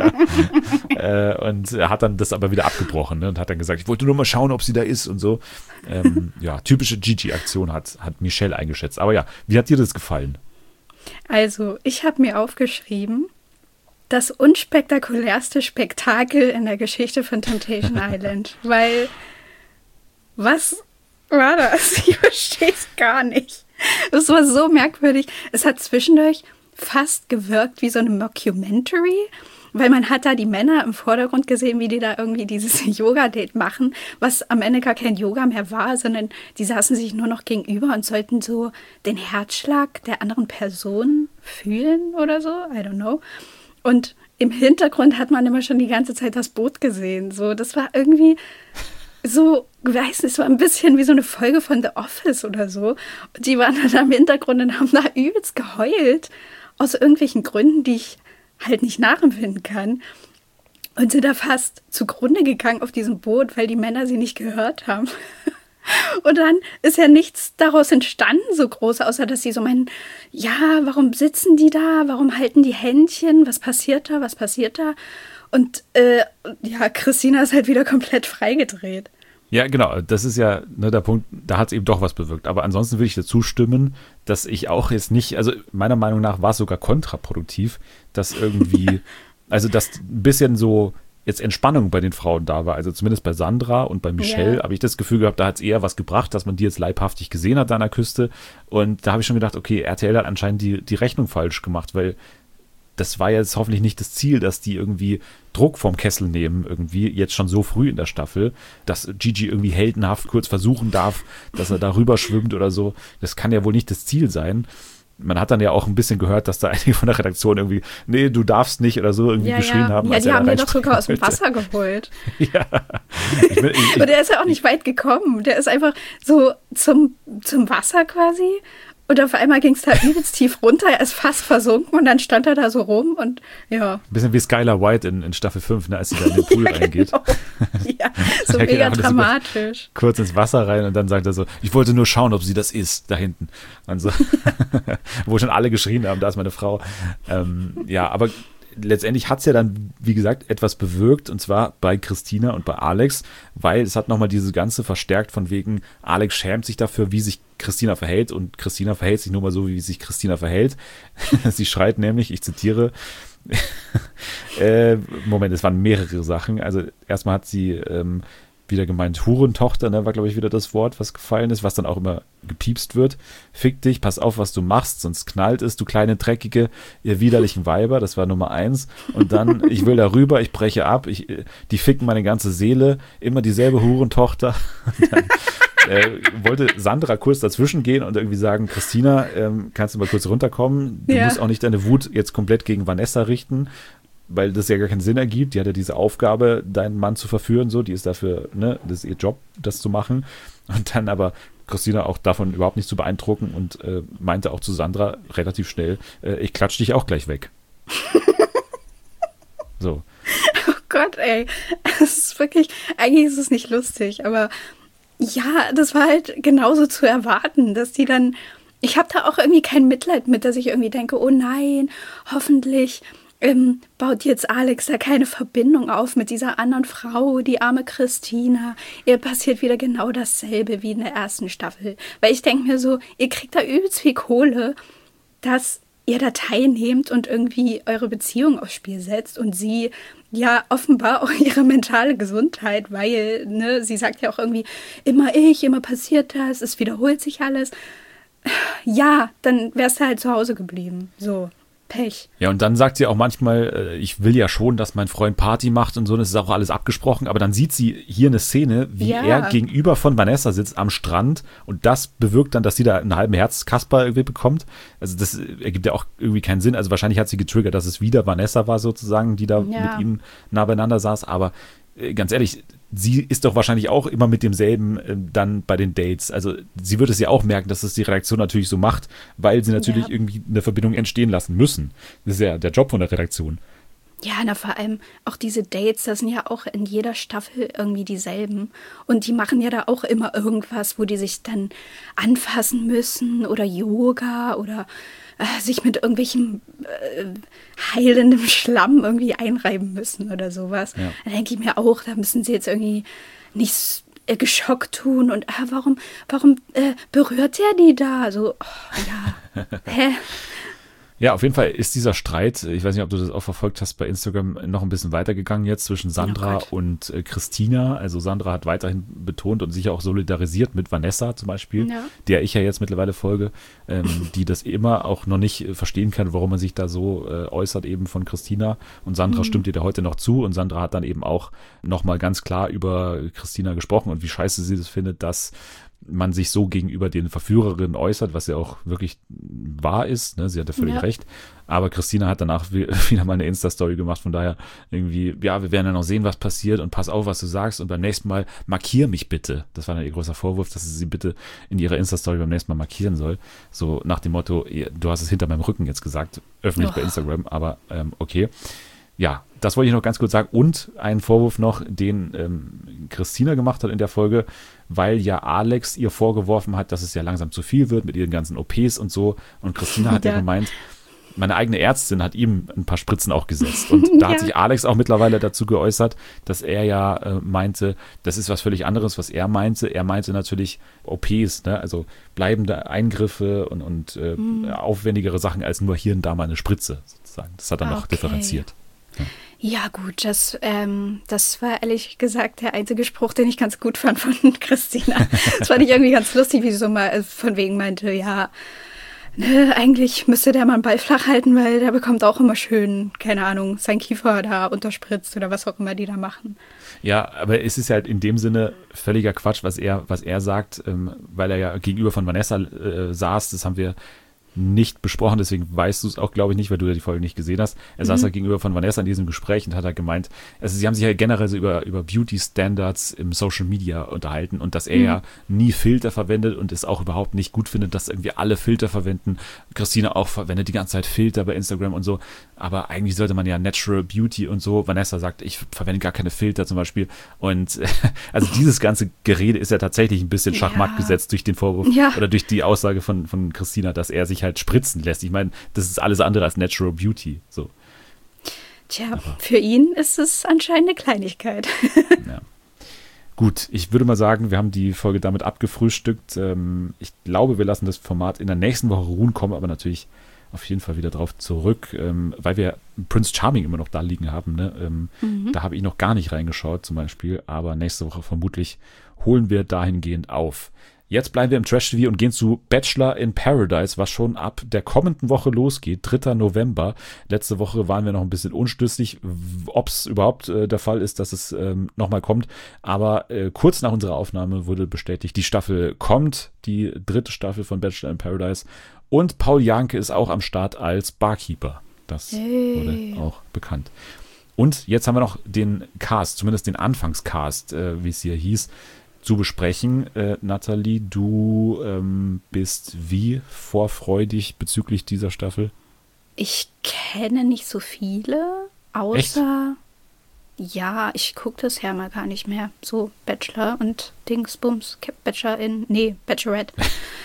Ja. Und er hat dann das aber wieder abgebrochen, ne? Und hat dann gesagt, ich wollte nur mal schauen, ob sie da ist und so. Typische Gigi-Aktion hat Michelle eingeschätzt. Aber ja, wie hat dir das gefallen? Also, ich habe mir aufgeschrieben, das unspektakulärste Spektakel in der Geschichte von Temptation Island. Weil, was war das? Ich verstehe es gar nicht. Es war so merkwürdig. Es hat zwischendurch fast gewirkt wie so eine Mockumentary, weil man hat da die Männer im Vordergrund gesehen, wie die da irgendwie dieses Yoga-Date machen, was am Ende gar kein Yoga mehr war, sondern die saßen sich nur noch gegenüber und sollten so den Herzschlag der anderen Person fühlen oder so, I don't know. Und im Hintergrund hat man immer schon die ganze Zeit das Boot gesehen. So, das war irgendwie so, weiß nicht, es war ein bisschen wie so eine Folge von The Office oder so. Und die waren dann am Hintergrund und haben da übelst geheult. Aus irgendwelchen Gründen, die ich halt nicht nachempfinden kann. Und sind da fast zugrunde gegangen auf diesem Boot, weil die Männer sie nicht gehört haben. Und dann ist ja nichts daraus entstanden so groß, außer dass sie so meinen, ja, warum sitzen die da? Warum halten die Händchen? Was passiert da? Was passiert da? Und ja, Christina ist halt wieder komplett freigedreht. Ja, genau, das ist ja der Punkt, da hat es eben doch was bewirkt. Aber ansonsten würde ich dazu stimmen, dass ich auch jetzt nicht, also meiner Meinung nach war es sogar kontraproduktiv, dass irgendwie, also dass ein bisschen so jetzt Entspannung bei den Frauen da war. Also zumindest bei Sandra und bei Michelle habe ich das Gefühl gehabt, da hat es eher was gebracht, dass man die jetzt leibhaftig gesehen hat an der Küste. Und da habe ich schon gedacht, okay, RTL hat anscheinend die Rechnung falsch gemacht, weil das war jetzt hoffentlich nicht das Ziel, dass die irgendwie Druck vom Kessel nehmen, irgendwie jetzt schon so früh in der Staffel, dass Gigi irgendwie heldenhaft kurz versuchen darf, dass er da rüber schwimmt oder so. Das kann ja wohl nicht das Ziel sein. Man hat dann ja auch ein bisschen ich dass da einige von der Redaktion irgendwie, nee, du darfst nicht oder so irgendwie geschrien haben. Ja, die haben den doch sogar aus dem Wasser geholt. Ja. Und der ist ja auch nicht weit gekommen. Der ist einfach so zum Wasser quasi. Und auf einmal ging es da übelst tief runter, er ist fast versunken und dann stand er da so rum und ja. Ein bisschen wie Skylar White in Staffel 5, ne, als sie da in den Pool reingeht. Genau. Ja, so mega dramatisch. Kurz ins Wasser rein und dann sagt er so, ich wollte nur schauen, ob sie das ist, da hinten. Und so. Wo schon alle geschrien haben, da ist meine Frau. Ja, aber letztendlich hat es ja dann, wie gesagt, etwas bewirkt, und zwar bei Christina und bei Alex, weil es hat nochmal diese Ganze verstärkt von wegen, Alex schämt sich dafür, wie sich Christina verhält, und Christina verhält sich nur mal so, wie sich Christina verhält. Sie schreit nämlich, ich zitiere, Moment, es waren mehrere Sachen. Also erstmal hat sie wieder gemeint, Hurentochter, ne, war glaube ich wieder das Wort, was gefallen ist, was dann auch immer gepiepst wird. Fick dich, pass auf, was du machst, sonst knallt es, du kleine Dreckige, ihr widerlichen Weiber, das war Nummer 1. Und dann, ich will darüber, ich breche ab, die ficken meine ganze Seele, immer dieselbe Hurentochter. Und dann wollte Sandra kurz dazwischen gehen und irgendwie sagen, Christina, kannst du mal kurz runterkommen? Du musst auch nicht deine Wut jetzt komplett gegen Vanessa richten, weil das ja gar keinen Sinn ergibt. Die hat ja diese Aufgabe, deinen Mann zu verführen, so, die ist dafür, ne, das ist ihr Job, das zu machen. Und dann aber Christina auch davon überhaupt nicht zu beeindrucken und meinte auch zu Sandra relativ schnell, ich klatsch dich auch gleich weg. So. Oh Gott, ey. Es ist wirklich, eigentlich ist es nicht lustig, aber ja, das war halt genauso zu erwarten, dass die dann, ich habe da auch irgendwie kein Mitleid mit, dass ich irgendwie denke, oh nein, hoffentlich baut jetzt Alex da keine Verbindung auf mit dieser anderen Frau, die arme Christina. Ihr passiert wieder genau dasselbe wie in der ersten Staffel. Weil ich denke mir so, ihr kriegt da übelst viel Kohle, dass ihr da teilnehmt und irgendwie eure Beziehung aufs Spiel setzt und sie ja offenbar auch ihre mentale Gesundheit, weil, ne, sie sagt ja auch irgendwie, immer passiert das, es wiederholt sich alles. Ja, dann wärst du halt zu Hause geblieben. So. Pech. Ja, und dann sagt sie auch manchmal, ich will ja schon, dass mein Freund Party macht und so, das ist auch alles abgesprochen, aber dann sieht sie hier eine Szene, wie er gegenüber von Vanessa sitzt am Strand, und das bewirkt dann, dass sie da einen halben Herz-Kasper irgendwie bekommt. Also das ergibt ja auch irgendwie keinen Sinn. Also wahrscheinlich hat sie getriggert, dass es wieder Vanessa war sozusagen, die da mit ihm nah beieinander saß, aber ganz ehrlich, sie ist doch wahrscheinlich auch immer mit demselben dann bei den Dates. Also sie wird es ja auch merken, dass es die Redaktion natürlich so macht, weil sie natürlich irgendwie eine Verbindung entstehen lassen müssen. Das ist ja der Job von der Redaktion. Ja, na, vor allem auch diese Dates, das sind ja auch in jeder Staffel irgendwie dieselben. Und die machen ja da auch immer irgendwas, wo die sich dann anfassen müssen oder Yoga oder sich mit irgendwelchem heilendem Schlamm irgendwie einreiben müssen oder sowas. Ja. Da denke ich mir auch, da müssen sie jetzt irgendwie nicht geschockt tun und warum berührt der die da? So, ja, hä? Ja, auf jeden Fall ist dieser Streit, ich weiß nicht, ob du das auch verfolgt hast, bei Instagram noch ein bisschen weitergegangen jetzt zwischen Sandra und Christina. Also Sandra hat weiterhin betont und sich auch solidarisiert mit Vanessa zum Beispiel, der ich ja jetzt mittlerweile folge, die das immer auch noch nicht verstehen kann, warum man sich da so äußert eben von Christina. Und Sandra stimmt ihr da heute noch zu, und Sandra hat dann eben auch nochmal ganz klar über Christina gesprochen und wie scheiße sie das findet, dass man sich so gegenüber den Verführerinnen äußert, was ja auch wirklich wahr ist, ne? Sie hat ja völlig recht. Aber Christina hat danach wieder mal eine Insta-Story gemacht, von daher irgendwie, ja, wir werden ja noch sehen, was passiert und pass auf, was du sagst und beim nächsten Mal markier mich bitte. Das war dann ihr großer Vorwurf, dass sie bitte in ihrer Insta-Story beim nächsten Mal markieren soll. So nach dem Motto, du hast es hinter meinem Rücken jetzt gesagt, öffentlich bei Instagram, aber okay. Ja, das wollte ich noch ganz kurz sagen. Und einen Vorwurf noch, den Christina gemacht hat in der Folge, weil ja Alex ihr vorgeworfen hat, dass es ja langsam zu viel wird mit ihren ganzen OPs und so. Und Christina hat ja gemeint, meine eigene Ärztin hat ihm ein paar Spritzen auch gesetzt. Und da hat sich Alex auch mittlerweile dazu geäußert, dass er ja meinte, das ist was völlig anderes, was er meinte. Er meinte natürlich OPs, ne? Also bleibende Eingriffe und aufwendigere Sachen als nur hier und da mal eine Spritze sozusagen. Das hat er noch differenziert. Ja gut, das war ehrlich gesagt der einzige Spruch, den ich ganz gut fand von Christina. Das fand ich irgendwie ganz lustig, wie sie so mal von wegen meinte, ja, ne, eigentlich müsste der mal einen Ball flach halten, weil der bekommt auch immer schön, keine Ahnung, sein Kiefer da unterspritzt oder was auch immer die da machen. Ja, aber es ist halt in dem Sinne völliger Quatsch, was er sagt, weil er ja gegenüber von Vanessa saß, das haben wir nicht besprochen, deswegen weißt du es auch, glaube ich, nicht, weil du ja die Folge nicht gesehen hast. Er saß ja gegenüber von Vanessa in diesem Gespräch und hat halt gemeint, also sie haben sich ja generell so über Beauty-Standards im Social Media unterhalten und dass er ja nie Filter verwendet und es auch überhaupt nicht gut findet, dass irgendwie alle Filter verwenden. Christina auch verwendet die ganze Zeit Filter bei Instagram und so, aber eigentlich sollte man ja Natural Beauty und so. Vanessa sagt, ich verwende gar keine Filter zum Beispiel und also dieses ganze Gerede ist ja tatsächlich ein bisschen Schachmatt gesetzt durch den Vorwurf oder durch die Aussage von Christina, dass er sich halt spritzen lässt. Ich meine, das ist alles andere als Natural Beauty. So. Tja, für ihn ist es anscheinend eine Kleinigkeit. Ja. Gut, ich würde mal sagen, wir haben die Folge damit abgefrühstückt. Ich glaube, wir lassen das Format in der nächsten Woche ruhen, kommen aber natürlich auf jeden Fall wieder drauf zurück, weil wir Prince Charming immer noch da liegen haben. Ne? Da habe ich noch gar nicht reingeschaut zum Beispiel, aber nächste Woche vermutlich holen wir dahingehend auf. Jetzt bleiben wir im Trash-TV und gehen zu Bachelor in Paradise, was schon ab der kommenden Woche losgeht, 3. November. Letzte Woche waren wir noch ein bisschen unschlüssig, ob es überhaupt der Fall ist, dass es nochmal kommt. Aber kurz nach unserer Aufnahme wurde bestätigt, die Staffel kommt, die 3. Staffel von Bachelor in Paradise. Und Paul Janke ist auch am Start als Barkeeper. Das wurde auch bekannt. Und jetzt haben wir noch den Cast, zumindest den Anfangscast, wie es hier hieß, zu besprechen. Nathalie, du bist wie vorfreudig bezüglich dieser Staffel? Ich kenne nicht so viele, außer, ja, ich gucke das ja mal gar nicht mehr. So Bachelor und Dingsbums, Bachelorette.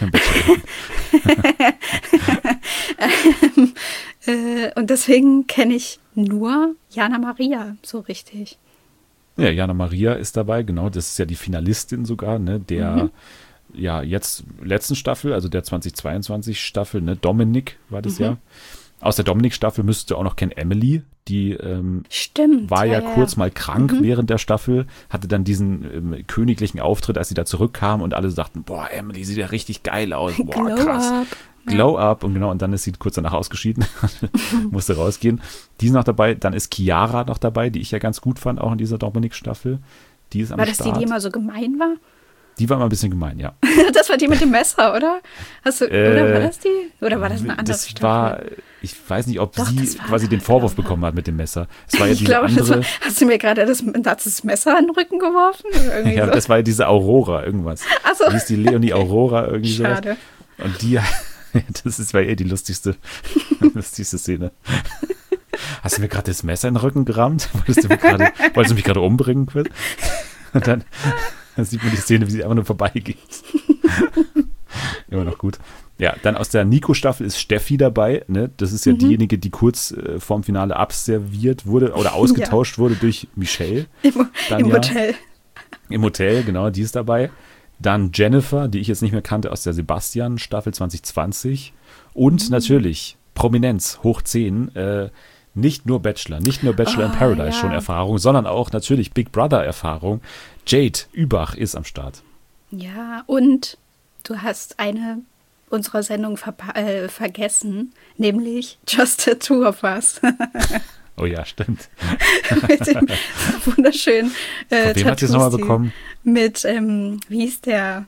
Und deswegen kenne ich nur Jana Maria so richtig. Ja, Jana Maria ist dabei, genau, das ist ja die Finalistin sogar, ne, der ja jetzt letzten Staffel, also der 2022 Staffel, ne, Dominik war das ja. Aus der Dominik-Staffel müsstest du auch noch kennen Emily, die war ja kurz mal krank während der Staffel, hatte dann diesen königlichen Auftritt, als sie da zurückkam und alle sagten, boah, Emily sieht ja richtig geil aus, boah, krass. Glow Up und genau, und dann ist sie kurz danach ausgeschieden, musste rausgehen. Die ist noch dabei, dann ist Chiara noch dabei, die ich ja ganz gut fand, auch in dieser Dominik-Staffel. Die ist am Start. War das die immer so gemein war? Die war immer ein bisschen gemein, ja. Das war die mit dem Messer, oder? Oder war das die? Oder war das eine andere Staffel? Ich weiß nicht, ob sie quasi den Vorwurf bekommen hat mit dem Messer. Es war ja diese andere. Hast du mir gerade das Messer an den Rücken geworfen? Ja, so. Das war ja diese Aurora, irgendwas. Ach so. Die ist die Leonie Aurora, irgendwie so. Schade. Und die, das war die lustigste Szene. Hast du mir gerade das Messer in den Rücken gerammt? Wolltest du mich gerade umbringen? Und dann sieht man die Szene, wie sie einfach nur vorbeigeht. Immer noch gut. Ja, dann aus der Nico-Staffel ist Steffi dabei. Ne? Das ist ja diejenige, die kurz vorm Finale abserviert wurde oder ausgetauscht wurde durch Michelle. Im Hotel. Im Hotel, genau, die ist dabei. Dann Jennifer, die ich jetzt nicht mehr kannte, aus der Sebastian-Staffel 2020. Und natürlich Prominenz, hoch 10. Nicht nur Bachelor in Paradise schon Erfahrung, sondern auch natürlich Big Brother Erfahrung. Jade Übach ist am Start. Ja, und du hast eine unserer Sendung vergessen, nämlich Just the Two of Us. Oh ja, stimmt. Mit dem wunderschönen Von wem hat sie es nochmal bekommen? Mit, wie hieß der?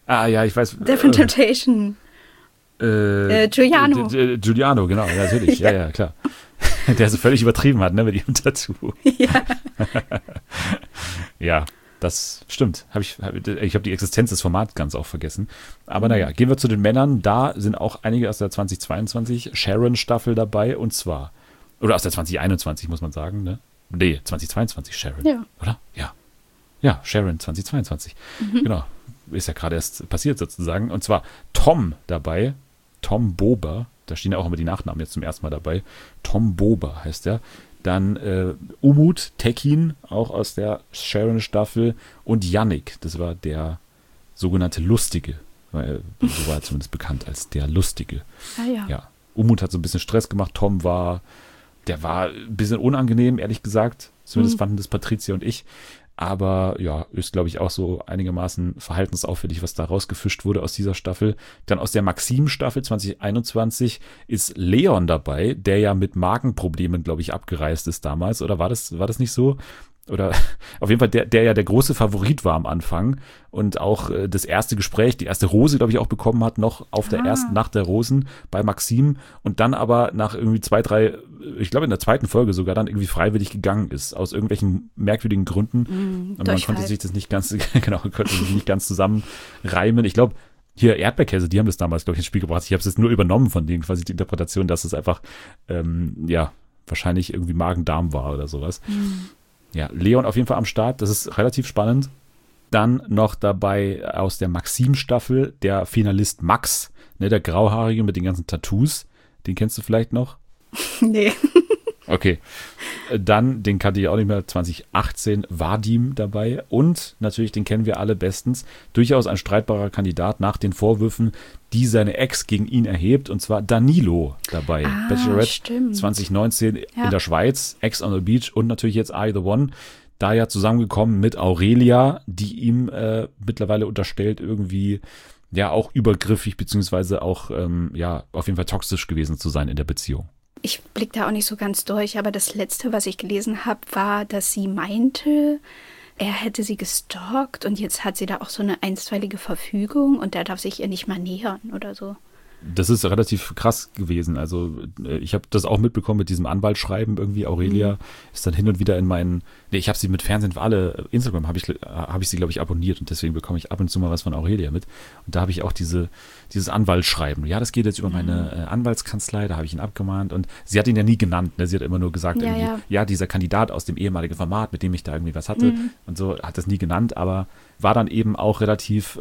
Ah ja, ich weiß. Der von Temptation. Giuliano. Giuliano, genau, ja, natürlich. Ja, klar. Der so völlig übertrieben hat, ne, mit ihrem Tattoo. Ja. Ja, das stimmt. Ich habe die Existenz des Formats ganz auch vergessen. Aber naja, gehen wir zu den Männern. Da sind auch einige aus der 2022 Sharon-Staffel dabei. Und zwar, oder aus der 2021, muss man sagen, ne? Nee, 2022 Sharon. Ja. Oder? Ja, Sharon 2022. Genau. Ist ja gerade erst passiert sozusagen. Und zwar Tom dabei. Tom Bober. Da stehen ja auch immer die Nachnamen jetzt zum ersten Mal dabei. Tom Bober heißt er. Dann Umut Tekin, auch aus der Sharon-Staffel. Und Yannick, das war der sogenannte Lustige. So war er zumindest bekannt als der Lustige. Ja. Umut hat so ein bisschen Stress gemacht. Tom war ein bisschen unangenehm, ehrlich gesagt. Zumindest fanden das Patricia und ich. Aber ja, ist, glaube ich, auch so einigermaßen verhaltensauffällig, was da rausgefischt wurde aus dieser Staffel. Dann aus der Maxim-Staffel 2021 ist Leon dabei, der ja mit Magenproblemen, glaube ich, abgereist ist damals. Oder war das nicht so? Oder auf jeden Fall der ja der große Favorit war am Anfang und auch das erste Gespräch, die erste Rose, glaube ich, auch bekommen hat, noch auf der ersten Nacht der Rosen bei Maxim und dann aber nach irgendwie 2, 3, ich glaube in der zweiten Folge sogar dann irgendwie freiwillig gegangen ist, aus irgendwelchen merkwürdigen Gründen. Und man konnte sich das nicht ganz, nicht ganz zusammenreimen. Ich glaube, hier Erdbeerkäse, die haben das damals, glaube ich, ins Spiel gebracht. Ich habe es jetzt nur übernommen von denen, quasi die Interpretation, dass es einfach, wahrscheinlich irgendwie Magen-Darm war oder sowas. Ja, Leon auf jeden Fall am Start, das ist relativ spannend. Dann noch dabei aus der Maxim-Staffel der Finalist Max, ne, der Grauhaarige mit den ganzen Tattoos. Den kennst du vielleicht noch? Nee. Okay. Dann, den kannte ich auch nicht mehr, 2018 Vadim dabei. Und natürlich, den kennen wir alle bestens, durchaus ein streitbarer Kandidat nach den Vorwürfen, die seine Ex gegen ihn erhebt. Und zwar Danilo dabei. Bachelorette stimmt. 2019 in der Schweiz, Ex on the Beach und natürlich jetzt I the One. Da ja zusammengekommen mit Aurelia, die ihm mittlerweile unterstellt, irgendwie ja auch übergriffig beziehungsweise auch auf jeden Fall toxisch gewesen zu sein in der Beziehung. Ich blicke da auch nicht so ganz durch, aber das Letzte, was ich gelesen habe, war, dass sie meinte, er hätte sie gestalkt und jetzt hat sie da auch so eine einstweilige Verfügung und der darf sich ihr nicht mal nähern oder so. Das ist relativ krass gewesen. Also ich habe das auch mitbekommen mit diesem Anwaltsschreiben irgendwie. Aurelia ist dann hin und wieder in meinen, ich habe sie mit Fernsehen für alle, Instagram habe ich sie, glaube ich, abonniert und deswegen bekomme ich ab und zu mal was von Aurelia mit. Und da habe ich auch dieses Anwaltsschreiben. Ja, das geht jetzt über meine Anwaltskanzlei, da habe ich ihn abgemahnt und sie hat ihn ja nie genannt. Ne? Sie hat immer nur gesagt, dieser Kandidat aus dem ehemaligen Format, mit dem ich da irgendwie was hatte und so, hat das nie genannt, aber war dann eben auch relativ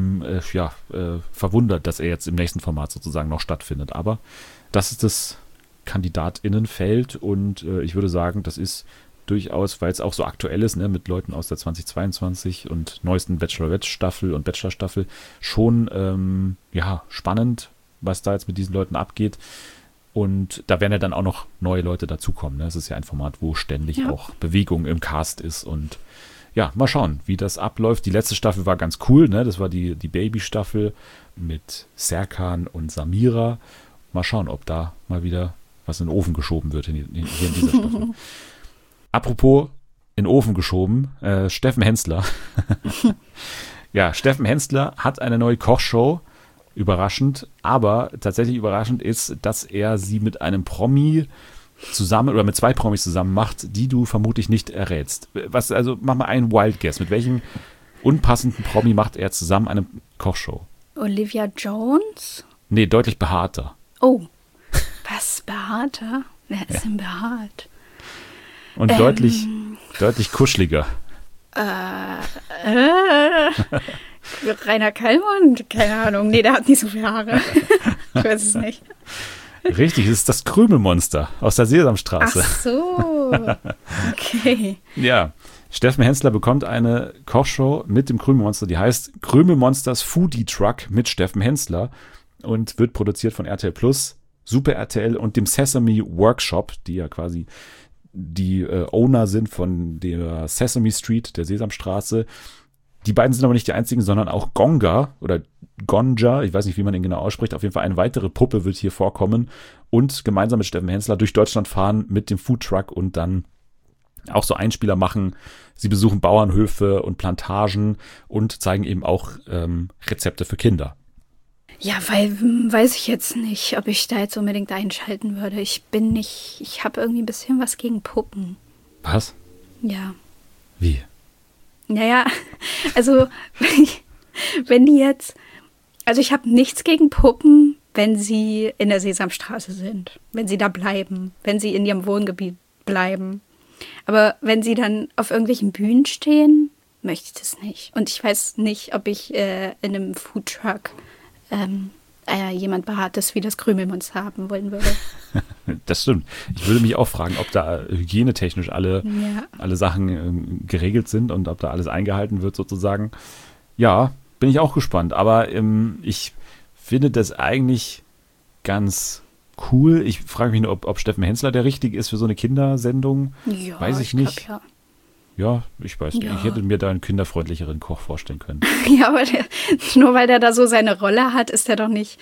verwundert, dass er jetzt im nächsten Format sozusagen noch stattfindet. Aber das ist das KandidatInnenfeld und ich würde sagen, das ist durchaus, weil es auch so aktuell ist, ne, mit Leuten aus der 2022 und neuesten Bachelorette-Staffel und Bachelor-Staffel schon spannend, was da jetzt mit diesen Leuten abgeht. Und da werden ja dann auch noch neue Leute dazukommen. Ne? Es ist ja ein Format, wo ständig auch Bewegung im Cast ist und ja, mal schauen, wie das abläuft. Die letzte Staffel war ganz cool, ne? Das war die Baby-Staffel mit Serkan und Samira. Mal schauen, ob da mal wieder was in den Ofen geschoben wird hier in dieser Staffel. Apropos in den Ofen geschoben, Steffen Hensler. Ja, Steffen Hensler hat eine neue Kochshow. Überraschend, aber tatsächlich überraschend ist, dass er sie mit einem Promi zusammen oder mit 2 Promis zusammen macht, die du vermutlich nicht errätst. Mach mal einen Wild Guess. Mit welchem unpassenden Promi macht er zusammen eine Kochshow? Olivia Jones? Nee, deutlich behaarter. Oh, was behaarter? Wer ist denn behaart? Und deutlich kuscheliger. Rainer Kallmund? Keine Ahnung. Nee, der hat nicht so viele Haare. Ich weiß es nicht. Richtig, es ist das Krümelmonster aus der Sesamstraße. Ach so, okay. Ja, Steffen Hensler bekommt eine Kochshow mit dem Krümelmonster, die heißt Krümelmonsters Foodie Truck mit Steffen Hensler und wird produziert von RTL Plus, Super RTL und dem Sesame Workshop, die ja quasi die Owner sind von der Sesame Street, der Sesamstraße. Die beiden sind aber nicht die einzigen, sondern auch Gonga oder Gonja, ich weiß nicht, wie man ihn genau ausspricht, auf jeden Fall eine weitere Puppe wird hier vorkommen und gemeinsam mit Steffen Hensler durch Deutschland fahren mit dem Foodtruck und dann auch so Einspieler machen. Sie besuchen Bauernhöfe und Plantagen und zeigen eben auch Rezepte für Kinder. Ja, weil weiß ich jetzt nicht, ob ich da jetzt unbedingt einschalten würde. Ich habe irgendwie ein bisschen was gegen Puppen. Was? Ja. Wie? Naja, also wenn die jetzt, also ich habe nichts gegen Puppen, wenn sie in der Sesamstraße sind, wenn sie da bleiben, wenn sie in ihrem Wohngebiet bleiben. Aber wenn sie dann auf irgendwelchen Bühnen stehen, möchte ich das nicht. Und ich weiß nicht, ob ich in einem Foodtruck jemand Behaartes wie das Krümelmonster haben wollen würde. Das stimmt. Ich würde mich auch fragen, ob da hygienetechnisch alle Sachen geregelt sind und ob da alles eingehalten wird sozusagen. Ja, bin ich auch gespannt. Aber ich finde das eigentlich ganz cool. Ich frage mich nur, ob Steffen Hensler der Richtige ist für so eine Kindersendung. Ja, weiß ich nicht. Glaub, ja. Ja, ich weiß nicht. Ja. Ich hätte mir da einen kinderfreundlicheren Koch vorstellen können. Ja, aber nur weil der da so seine Rolle hat, ist er doch nicht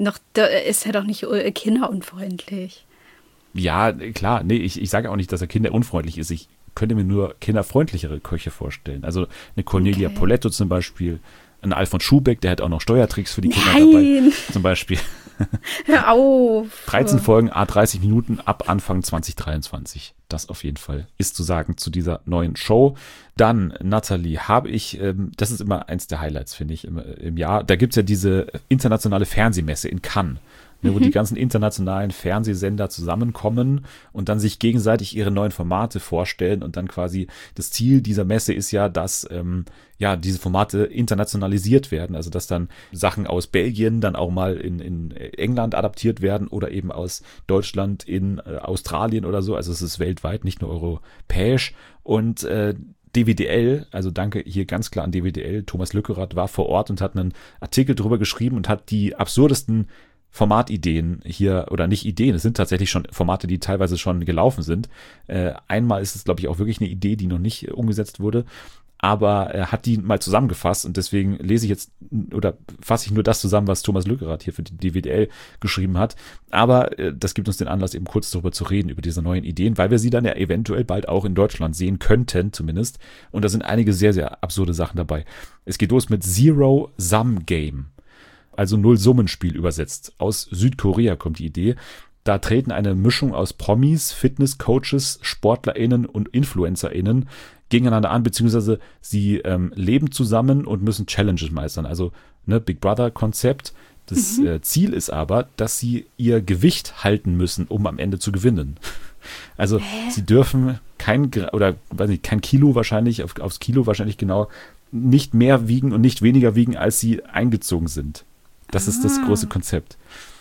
kinderunfreundlich. Ja, klar. Nee, ich sage auch nicht, dass er kinderunfreundlich ist. Ich könnte mir nur kinderfreundlichere Köche vorstellen. Also eine Cornelia Poletto zum Beispiel, ein Alfons Schubeck, der hat auch noch Steuertricks für die Kinder dabei. Zum Beispiel. Hör auf. 13 Folgen, 30 Minuten ab Anfang 2023. Das auf jeden Fall ist zu sagen zu dieser neuen Show. Dann, Nathalie, habe ich, das ist immer eins der Highlights, finde ich, im Jahr. Da gibt es ja diese internationale Fernsehmesse in Cannes, wo die ganzen internationalen Fernsehsender zusammenkommen und dann sich gegenseitig ihre neuen Formate vorstellen. Und dann quasi das Ziel dieser Messe ist ja, dass diese Formate internationalisiert werden. Also dass dann Sachen aus Belgien dann auch mal in England adaptiert werden oder eben aus Deutschland in Australien oder so. Also es ist weltweit, nicht nur europäisch. Und DWDL, also danke hier ganz klar an DWDL, Thomas Lückerath war vor Ort und hat einen Artikel drüber geschrieben und hat die absurdesten Formatideen hier, oder nicht Ideen, es sind tatsächlich schon Formate, die teilweise schon gelaufen sind. Einmal ist es, glaube ich, auch wirklich eine Idee, die noch nicht umgesetzt wurde, aber er hat die mal zusammengefasst und deswegen lese ich jetzt oder fasse ich nur das zusammen, was Thomas Lückerath hier für die DWDL geschrieben hat. Aber das gibt uns den Anlass, eben kurz darüber zu reden, über diese neuen Ideen, weil wir sie dann ja eventuell bald auch in Deutschland sehen könnten, zumindest. Und da sind einige sehr, sehr absurde Sachen dabei. Es geht los mit Zero Sum Game. Also Null-Summenspiel übersetzt. Aus Südkorea kommt die Idee. Da treten eine Mischung aus Promis, Fitnesscoaches, SportlerInnen und InfluencerInnen gegeneinander an, beziehungsweise sie leben zusammen und müssen Challenges meistern. Also Big Brother-Konzept. Das Ziel ist aber, dass sie ihr Gewicht halten müssen, um am Ende zu gewinnen. Also sie dürfen kein Kilo wahrscheinlich, aufs Kilo wahrscheinlich genau, nicht mehr wiegen und nicht weniger wiegen, als sie eingezogen sind. Das ist das große Konzept.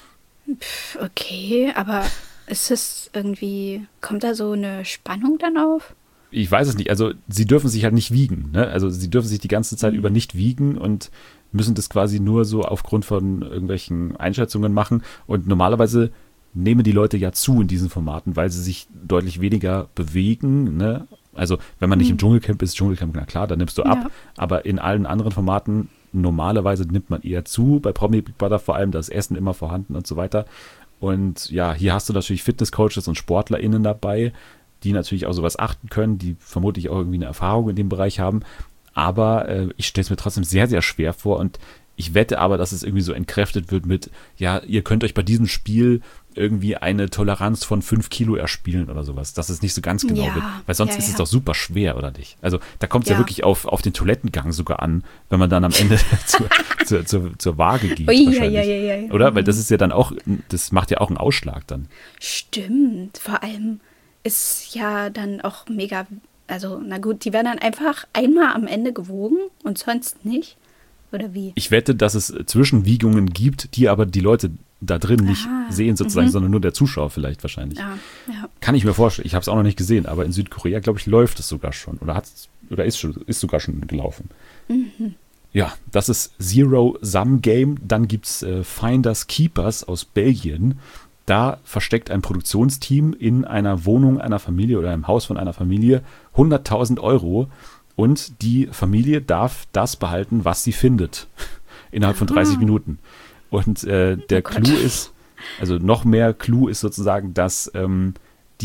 Okay, aber ist es irgendwie, kommt da so eine Spannung dann auf? Ich weiß es nicht. Also sie dürfen sich halt nicht wiegen. Ne? Also sie dürfen sich die ganze Zeit über nicht wiegen und müssen das quasi nur so aufgrund von irgendwelchen Einschätzungen machen. Und normalerweise nehmen die Leute ja zu in diesen Formaten, weil sie sich deutlich weniger bewegen. Ne? Also wenn man nicht im Dschungelcamp ist, na klar, dann nimmst du ab. Ja. Aber in allen anderen Formaten normalerweise nimmt man eher zu. Bei Promi Big Brother vor allem, das Essen immer vorhanden und so weiter. Und ja, hier hast du natürlich Fitnesscoaches und SportlerInnen dabei, die natürlich auch sowas achten können, die vermutlich auch irgendwie eine Erfahrung in dem Bereich haben. Aber ich stelle es mir trotzdem sehr, sehr schwer vor und ich wette aber, dass es irgendwie so entkräftet wird mit, ja, ihr könnt euch bei diesem Spiel irgendwie eine Toleranz von 5 Kilo erspielen oder sowas, dass es nicht so ganz genau wird, weil sonst ist es doch super schwer, oder nicht? Also da kommt es ja wirklich auf den Toilettengang sogar an, wenn man dann am Ende zur Waage geht wahrscheinlich. Oder? Weil das ist ja dann auch, das macht ja auch einen Ausschlag dann. Stimmt, vor allem ist ja dann auch mega, also na gut, die werden dann einfach einmal am Ende gewogen und sonst nicht. Oder wie? Ich wette, dass es Zwischenwiegungen gibt, die aber die Leute da drin nicht sehen sozusagen, sondern nur der Zuschauer vielleicht wahrscheinlich. Ja. Kann ich mir vorstellen. Ich habe es auch noch nicht gesehen, aber in Südkorea, glaube ich, läuft es sogar schon. Oder ist sogar schon gelaufen. Ja, das ist Zero Sum Game. Dann gibt es Finders Keepers aus Belgien. Da versteckt ein Produktionsteam in einer Wohnung einer Familie oder einem Haus von einer Familie 100.000 Euro. Und die Familie darf das behalten, was sie findet, innerhalb von 30 Minuten. Und der Clou ist, also noch mehr Clou ist sozusagen, dass die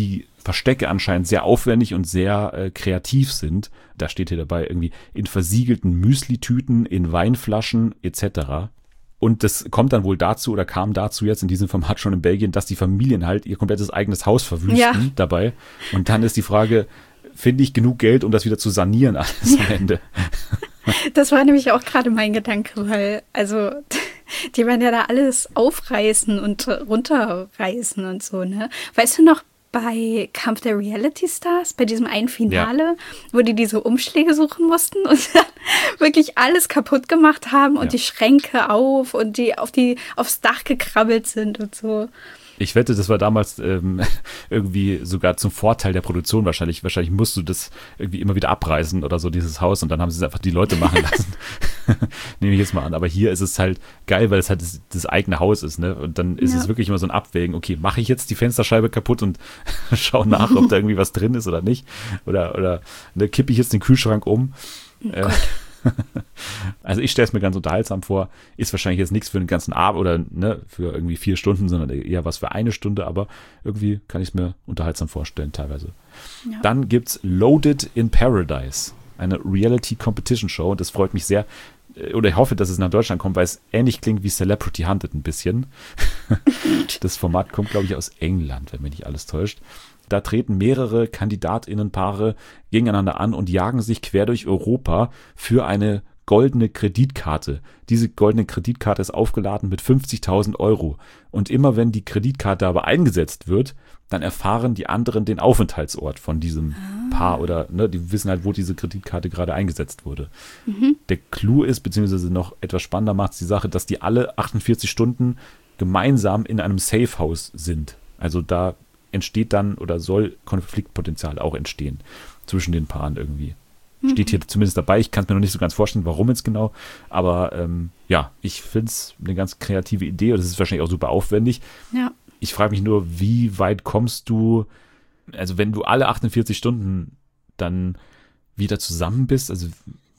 Verstecke anscheinend sehr aufwendig und sehr kreativ sind. Da steht hier dabei irgendwie in versiegelten Müsli-Tüten, in Weinflaschen etc. Und das kommt dann wohl dazu oder kam dazu jetzt in diesem Format schon in Belgien, dass die Familien halt ihr komplettes eigenes Haus verwüsten dabei. Und dann ist die Frage, finde ich genug Geld, um das wieder zu sanieren alles am Ende? Das war nämlich auch gerade mein Gedanke, weil, also, die werden ja da alles aufreißen und runterreißen und so, ne? Weißt du noch, bei Kampf der Reality Stars, bei diesem einen Finale, wo die diese Umschläge suchen mussten und dann wirklich alles kaputt gemacht haben und die Schränke auf und die aufs Dach gekrabbelt sind und so. Ich wette, das war damals irgendwie sogar zum Vorteil der Produktion wahrscheinlich. Wahrscheinlich musst du das irgendwie immer wieder abreißen oder so, dieses Haus. Und dann haben sie es einfach die Leute machen lassen. Nehme ich jetzt mal an. Aber hier ist es halt geil, weil es halt das eigene Haus ist. Ne? Und dann ist es wirklich immer so ein Abwägen. Okay, mache ich jetzt die Fensterscheibe kaputt und schaue nach, ob da irgendwie was drin ist oder nicht? Oder ne, kippe ich jetzt den Kühlschrank um? Also ich stelle es mir ganz unterhaltsam vor, ist wahrscheinlich jetzt nichts für den ganzen Abend oder ne, für irgendwie 4 Stunden, sondern eher was für 1 Stunde, aber irgendwie kann ich es mir unterhaltsam vorstellen teilweise. Ja. Dann gibt's Loaded in Paradise, eine Reality-Competition-Show und das freut mich sehr, oder ich hoffe, dass es nach Deutschland kommt, weil es ähnlich klingt wie Celebrity Hunted ein bisschen. Das Format kommt, glaube ich, aus England, wenn mich nicht alles täuscht. Da treten mehrere KandidatInnenpaare gegeneinander an und jagen sich quer durch Europa für eine goldene Kreditkarte. Diese goldene Kreditkarte ist aufgeladen mit 50.000 Euro. Und immer wenn die Kreditkarte aber eingesetzt wird, dann erfahren die anderen den Aufenthaltsort von diesem Paar oder ne, die wissen halt, wo diese Kreditkarte gerade eingesetzt wurde. Der Clou ist, beziehungsweise noch etwas spannender macht es die Sache, dass die alle 48 Stunden gemeinsam in einem Safehouse sind. Also da entsteht dann oder soll Konfliktpotenzial auch entstehen zwischen den Paaren irgendwie. Steht hier zumindest dabei. Ich kann es mir noch nicht so ganz vorstellen, warum jetzt genau. Aber ja, ich finde es eine ganz kreative Idee und es ist wahrscheinlich auch super aufwendig. Ja. Ich frage mich nur, wie weit kommst du, also wenn du alle 48 Stunden dann wieder zusammen bist, also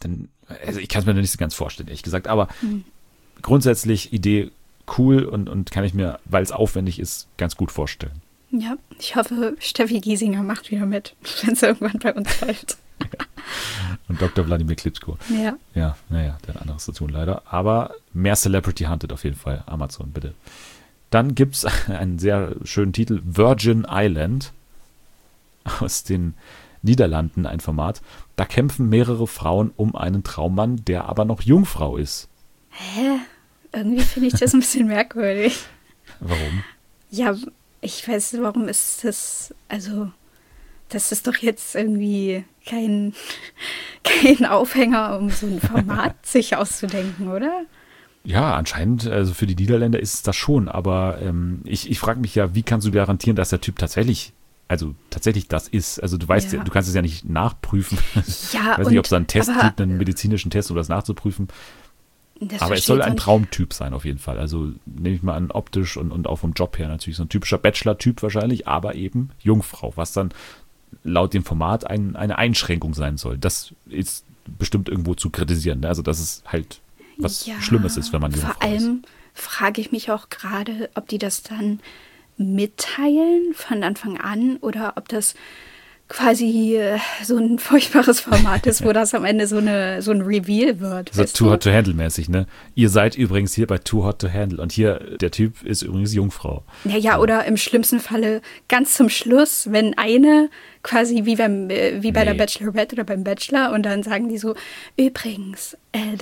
ich kann es mir noch nicht so ganz vorstellen, ehrlich gesagt. Aber grundsätzlich Idee cool und kann ich mir, weil es aufwendig ist, ganz gut vorstellen. Ja, ich hoffe, Steffi Giesinger macht wieder mit, wenn es irgendwann bei uns läuft. Ja. Und Dr. Wladimir Klitschko. Ja. Ja, naja, der hat anderes zu tun leider. Aber mehr Celebrity Hunted auf jeden Fall. Amazon, bitte. Dann gibt es einen sehr schönen Titel, Virgin Island aus den Niederlanden, ein Format. Da kämpfen mehrere Frauen um einen Traummann, der aber noch Jungfrau ist. Hä? Irgendwie finde ich das ein bisschen merkwürdig. Warum? Ja, ich weiß nicht, warum ist das, also das ist doch jetzt irgendwie kein Aufhänger, um so ein Format sich auszudenken, oder? Ja, anscheinend, also für die Niederländer ist es das schon, aber ich frage mich ja, wie kannst du garantieren, dass der Typ tatsächlich das ist? Also du weißt ja, du kannst es ja nicht nachprüfen. Ja, ich weiß nicht, ob es da einen Test gibt, einen medizinischen Test, um das nachzuprüfen. Aber es soll ein Traumtyp sein auf jeden Fall. Also nehme ich mal an, optisch und auch vom Job her natürlich so ein typischer Bachelor-Typ wahrscheinlich, aber eben Jungfrau, was dann laut dem Format eine Einschränkung sein soll. Das ist bestimmt irgendwo zu kritisieren. Also dass es halt was Schlimmes ist, wenn man Jungfrau ist. Vor allem frage ich mich auch gerade, ob die das dann mitteilen von Anfang an oder ob das quasi so ein furchtbares Format ist, wo das am Ende so ein Reveal wird. So Too Hot to Handle mäßig, ne? Ihr seid übrigens hier bei Too Hot to Handle und hier, der Typ ist übrigens Jungfrau. Ja, oder im schlimmsten Falle ganz zum Schluss, wenn eine quasi wie bei der Bachelorette oder beim Bachelor und dann sagen die so, übrigens,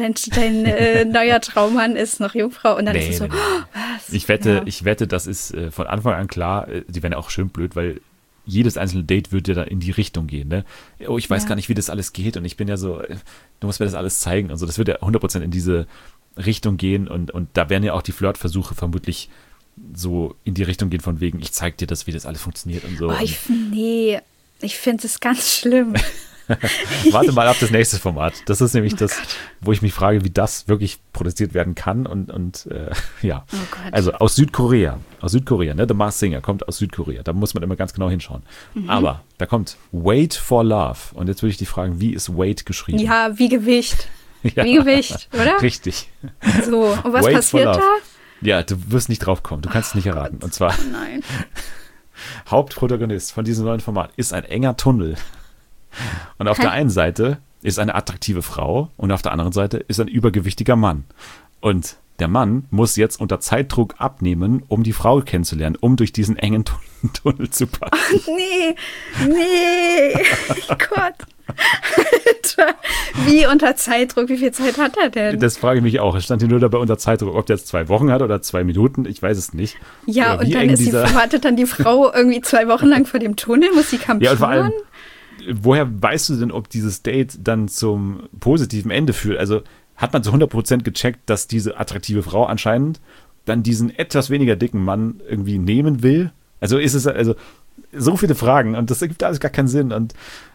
dein neuer Traummann ist noch Jungfrau und dann ist es so, oh, was? Ich wette, das ist von Anfang an klar, die werden ja auch schön blöd, weil jedes einzelne Date wird ja dann in die Richtung gehen, ne? Oh, ich weiß gar nicht, wie das alles geht und ich bin ja so, du musst mir das alles zeigen und so. Das wird ja 100% in diese Richtung gehen und da werden ja auch die Flirtversuche vermutlich so in die Richtung gehen von wegen, ich zeig dir das, wie das alles funktioniert und so. Oh, ich finde es ganz schlimm. Warte mal auf das nächste Format. Das ist nämlich wo ich mich frage, wie das wirklich produziert werden kann und ja. Oh Gott. Also aus Südkorea, ne? The Masked Singer kommt aus Südkorea. Da muss man immer ganz genau hinschauen. Aber da kommt Wait for Love. Und jetzt würde ich dich fragen, wie ist Wait geschrieben? Ja, wie Gewicht. Ja, wie Gewicht, oder? Richtig. So, und was passiert da? Ja, du wirst nicht drauf kommen. Du kannst es nicht erraten. Und zwar Hauptprotagonist von diesem neuen Format ist ein enger Tunnel. Und auf der einen Seite ist eine attraktive Frau und auf der anderen Seite ist ein übergewichtiger Mann. Und der Mann muss jetzt unter Zeitdruck abnehmen, um die Frau kennenzulernen, um durch diesen engen Tunnel zu passen. Nee. Gott. Alter. Wie unter Zeitdruck? Wie viel Zeit hat er denn? Das frage ich mich auch. Es stand hier nur dabei unter Zeitdruck. Ob der jetzt 2 Wochen hat oder 2 Minuten, ich weiß es nicht. Ja, und dann wartet dann die Frau irgendwie 2 Wochen lang vor dem Tunnel, muss sie kampieren? Ja, und vor allem, woher weißt du denn, ob dieses Date dann zum positiven Ende führt? Also hat man zu 100% gecheckt, dass diese attraktive Frau anscheinend dann diesen etwas weniger dicken Mann irgendwie nehmen will? Also ist es, also so viele Fragen und das ergibt alles gar keinen Sinn und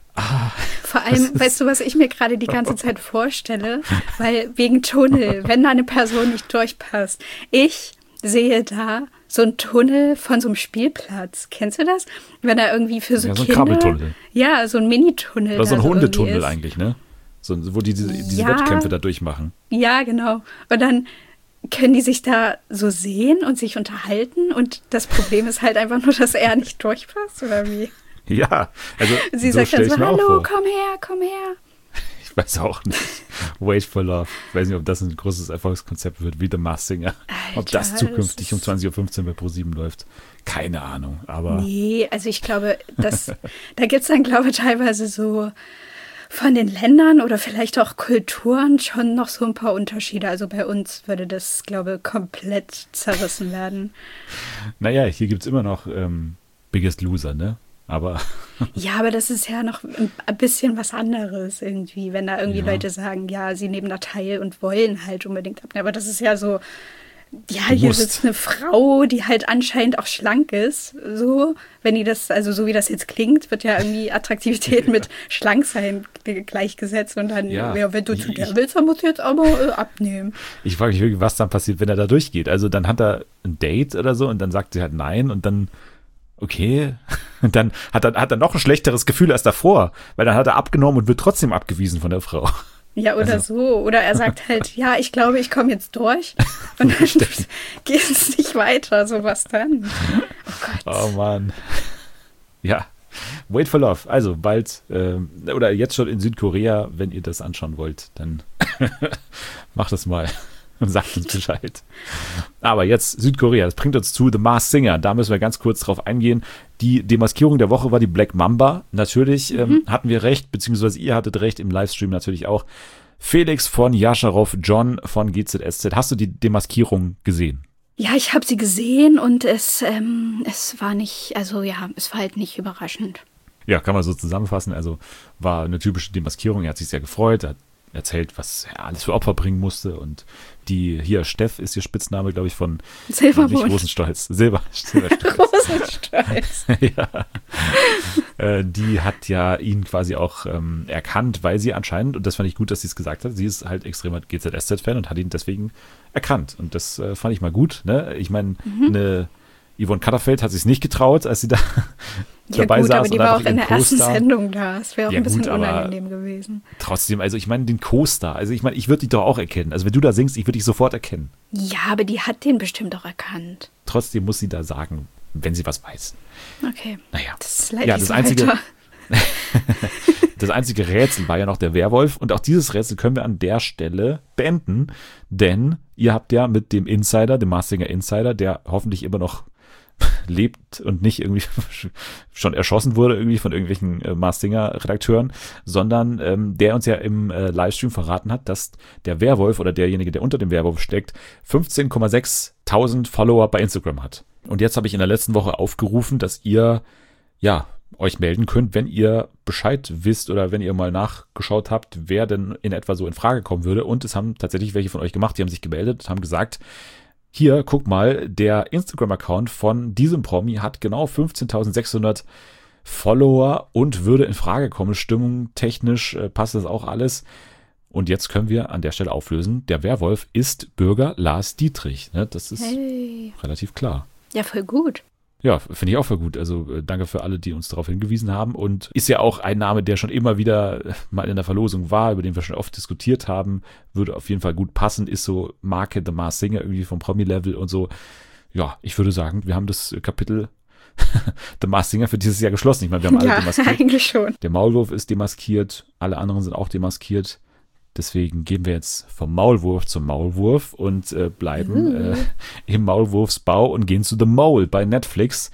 vor allem, weißt du, was ich mir gerade die ganze Zeit vorstelle? Weil wegen Tunnel, wenn da eine Person nicht durchpasst. Ich sehe da so einen Tunnel von so einem Spielplatz. Kennst du das? Wenn da irgendwie für so ja, so ein Kinder... Kabeltunnel. Ja, so ein Mini-Tunnel. Oder so ein Hundetunnel ist. eigentlich, ne? So, wo die diese Wettkämpfe da durchmachen. Ja, genau. Und dann können die sich da so sehen und sich unterhalten und das Problem ist halt einfach nur, dass er nicht durchpasst, oder wie? Ja, also sie so sagt dann so, hallo, komm her. Ich weiß auch nicht. Wait for Love. Ich weiß nicht, ob das ein großes Erfolgskonzept wird, wie The Masked Singer. Alter, ob das zukünftig um 20.15 Uhr bei Pro7 läuft. Keine Ahnung, aber... Nee, also ich glaube, da gibt es dann, glaube ich, teilweise so von den Ländern oder vielleicht auch Kulturen schon noch so ein paar Unterschiede. Also bei uns würde das, glaube ich, komplett zerrissen werden. Naja, hier gibt es immer noch Biggest Loser, ne? Aber ja, aber das ist ja noch ein bisschen was anderes irgendwie, wenn da irgendwie Leute sagen, ja, sie nehmen da teil und wollen halt unbedingt abnehmen. Aber das ist ja so, ja, hier sitzt eine Frau, die halt anscheinend auch schlank ist. So, wenn die das, also so wie das jetzt klingt, wird ja irgendwie Attraktivität mit Schlanksein gleichgesetzt. Und dann, ja, wenn du zu der willst, dann musst du jetzt aber abnehmen. Ich frage mich wirklich, was dann passiert, wenn er da durchgeht. Also dann hat er ein Date oder so und dann sagt sie halt nein und dann okay, und dann hat er noch ein schlechteres Gefühl als davor, weil dann hat er abgenommen und wird trotzdem abgewiesen von der Frau. Ja, oder also. So. Oder er sagt halt, ja, ich glaube, ich komme jetzt durch. Und dann geht es nicht weiter. So was dann. Oh Gott. Oh Mann. Ja, Wait for Love. Also bald, oder jetzt schon in Südkorea, wenn ihr das anschauen wollt, dann macht das mal. Und sagt uns Bescheid. Aber jetzt Südkorea, das bringt uns zu The Masked Singer. Da müssen wir ganz kurz drauf eingehen. Die Demaskierung der Woche war die Black Mamba. Natürlich hatten wir recht, beziehungsweise ihr hattet recht, im Livestream natürlich auch. Felix von Jascharow, John von GZSZ. Hast du die Demaskierung gesehen? Ja, ich habe sie gesehen und es war nicht, also ja, es war halt nicht überraschend. Ja, kann man so zusammenfassen. Also war eine typische Demaskierung. Er hat sich sehr gefreut, er hat erzählt, was er alles für Opfer bringen musste und hier Steff ist ihr Spitzname, glaube ich, von Silbermond. Rosenstolz. Silberstolz. Rosenstolz. Ja. Die hat ja ihn quasi auch erkannt, weil sie anscheinend, und das fand ich gut, dass sie es gesagt hat, sie ist halt extremer GZSZ-Fan und hat ihn deswegen erkannt. Und das fand ich mal gut. Ne? Ich meine, eine Yvonne Katterfeld hat sich nicht getraut, als sie da dabei gut, saß. Aber die war auch in der ersten Sendung da. Es wäre auch ein bisschen unangenehm gewesen. Trotzdem, also ich meine den Co-Star. Also ich meine, ich würde dich doch auch erkennen. Also wenn du da singst, ich würde dich sofort erkennen. Ja, aber die hat den bestimmt auch erkannt. Trotzdem muss sie da sagen, wenn sie was weiß. Okay. Naja. Das einzige Das einzige Rätsel war ja noch der Werwolf. Und auch dieses Rätsel können wir an der Stelle beenden. Denn ihr habt ja mit dem Insider, dem Masked Singer Insider, der hoffentlich immer noch lebt und nicht irgendwie schon erschossen wurde irgendwie von irgendwelchen Masked Singer Redakteuren, sondern der uns ja im Livestream verraten hat, dass der Werwolf oder derjenige, der unter dem Werwolf steckt, 15.600 Follower bei Instagram hat. Und jetzt habe ich in der letzten Woche aufgerufen, dass ihr euch melden könnt, wenn ihr Bescheid wisst oder wenn ihr mal nachgeschaut habt, wer denn in etwa so in Frage kommen würde. Und es haben tatsächlich welche von euch gemacht, die haben sich gemeldet und haben gesagt, hier, guck mal, der Instagram-Account von diesem Promi hat genau 15.600 Follower und würde in Frage kommen. Stimmungstechnisch passt das auch alles. Und jetzt können wir an der Stelle auflösen, der Werwolf ist Bürger Lars Dietrich. Ne? Das ist relativ klar. Ja, voll gut. Ja, finde ich auch voll gut. Also danke für alle, die uns darauf hingewiesen haben. Und ist ja auch ein Name, der schon immer wieder mal in der Verlosung war, über den wir schon oft diskutiert haben. Würde auf jeden Fall gut passen. Ist so Marke The Masked Singer irgendwie vom Promi-Level und so. Ja, ich würde sagen, wir haben das Kapitel The Masked Singer für dieses Jahr geschlossen. Ich meine, wir haben alle demaskiert. Eigentlich schon. Der Maulwurf ist demaskiert, alle anderen sind auch demaskiert. Deswegen gehen wir jetzt vom Maulwurf zum Maulwurf und bleiben im Maulwurfsbau und gehen zu The Mole bei Netflix.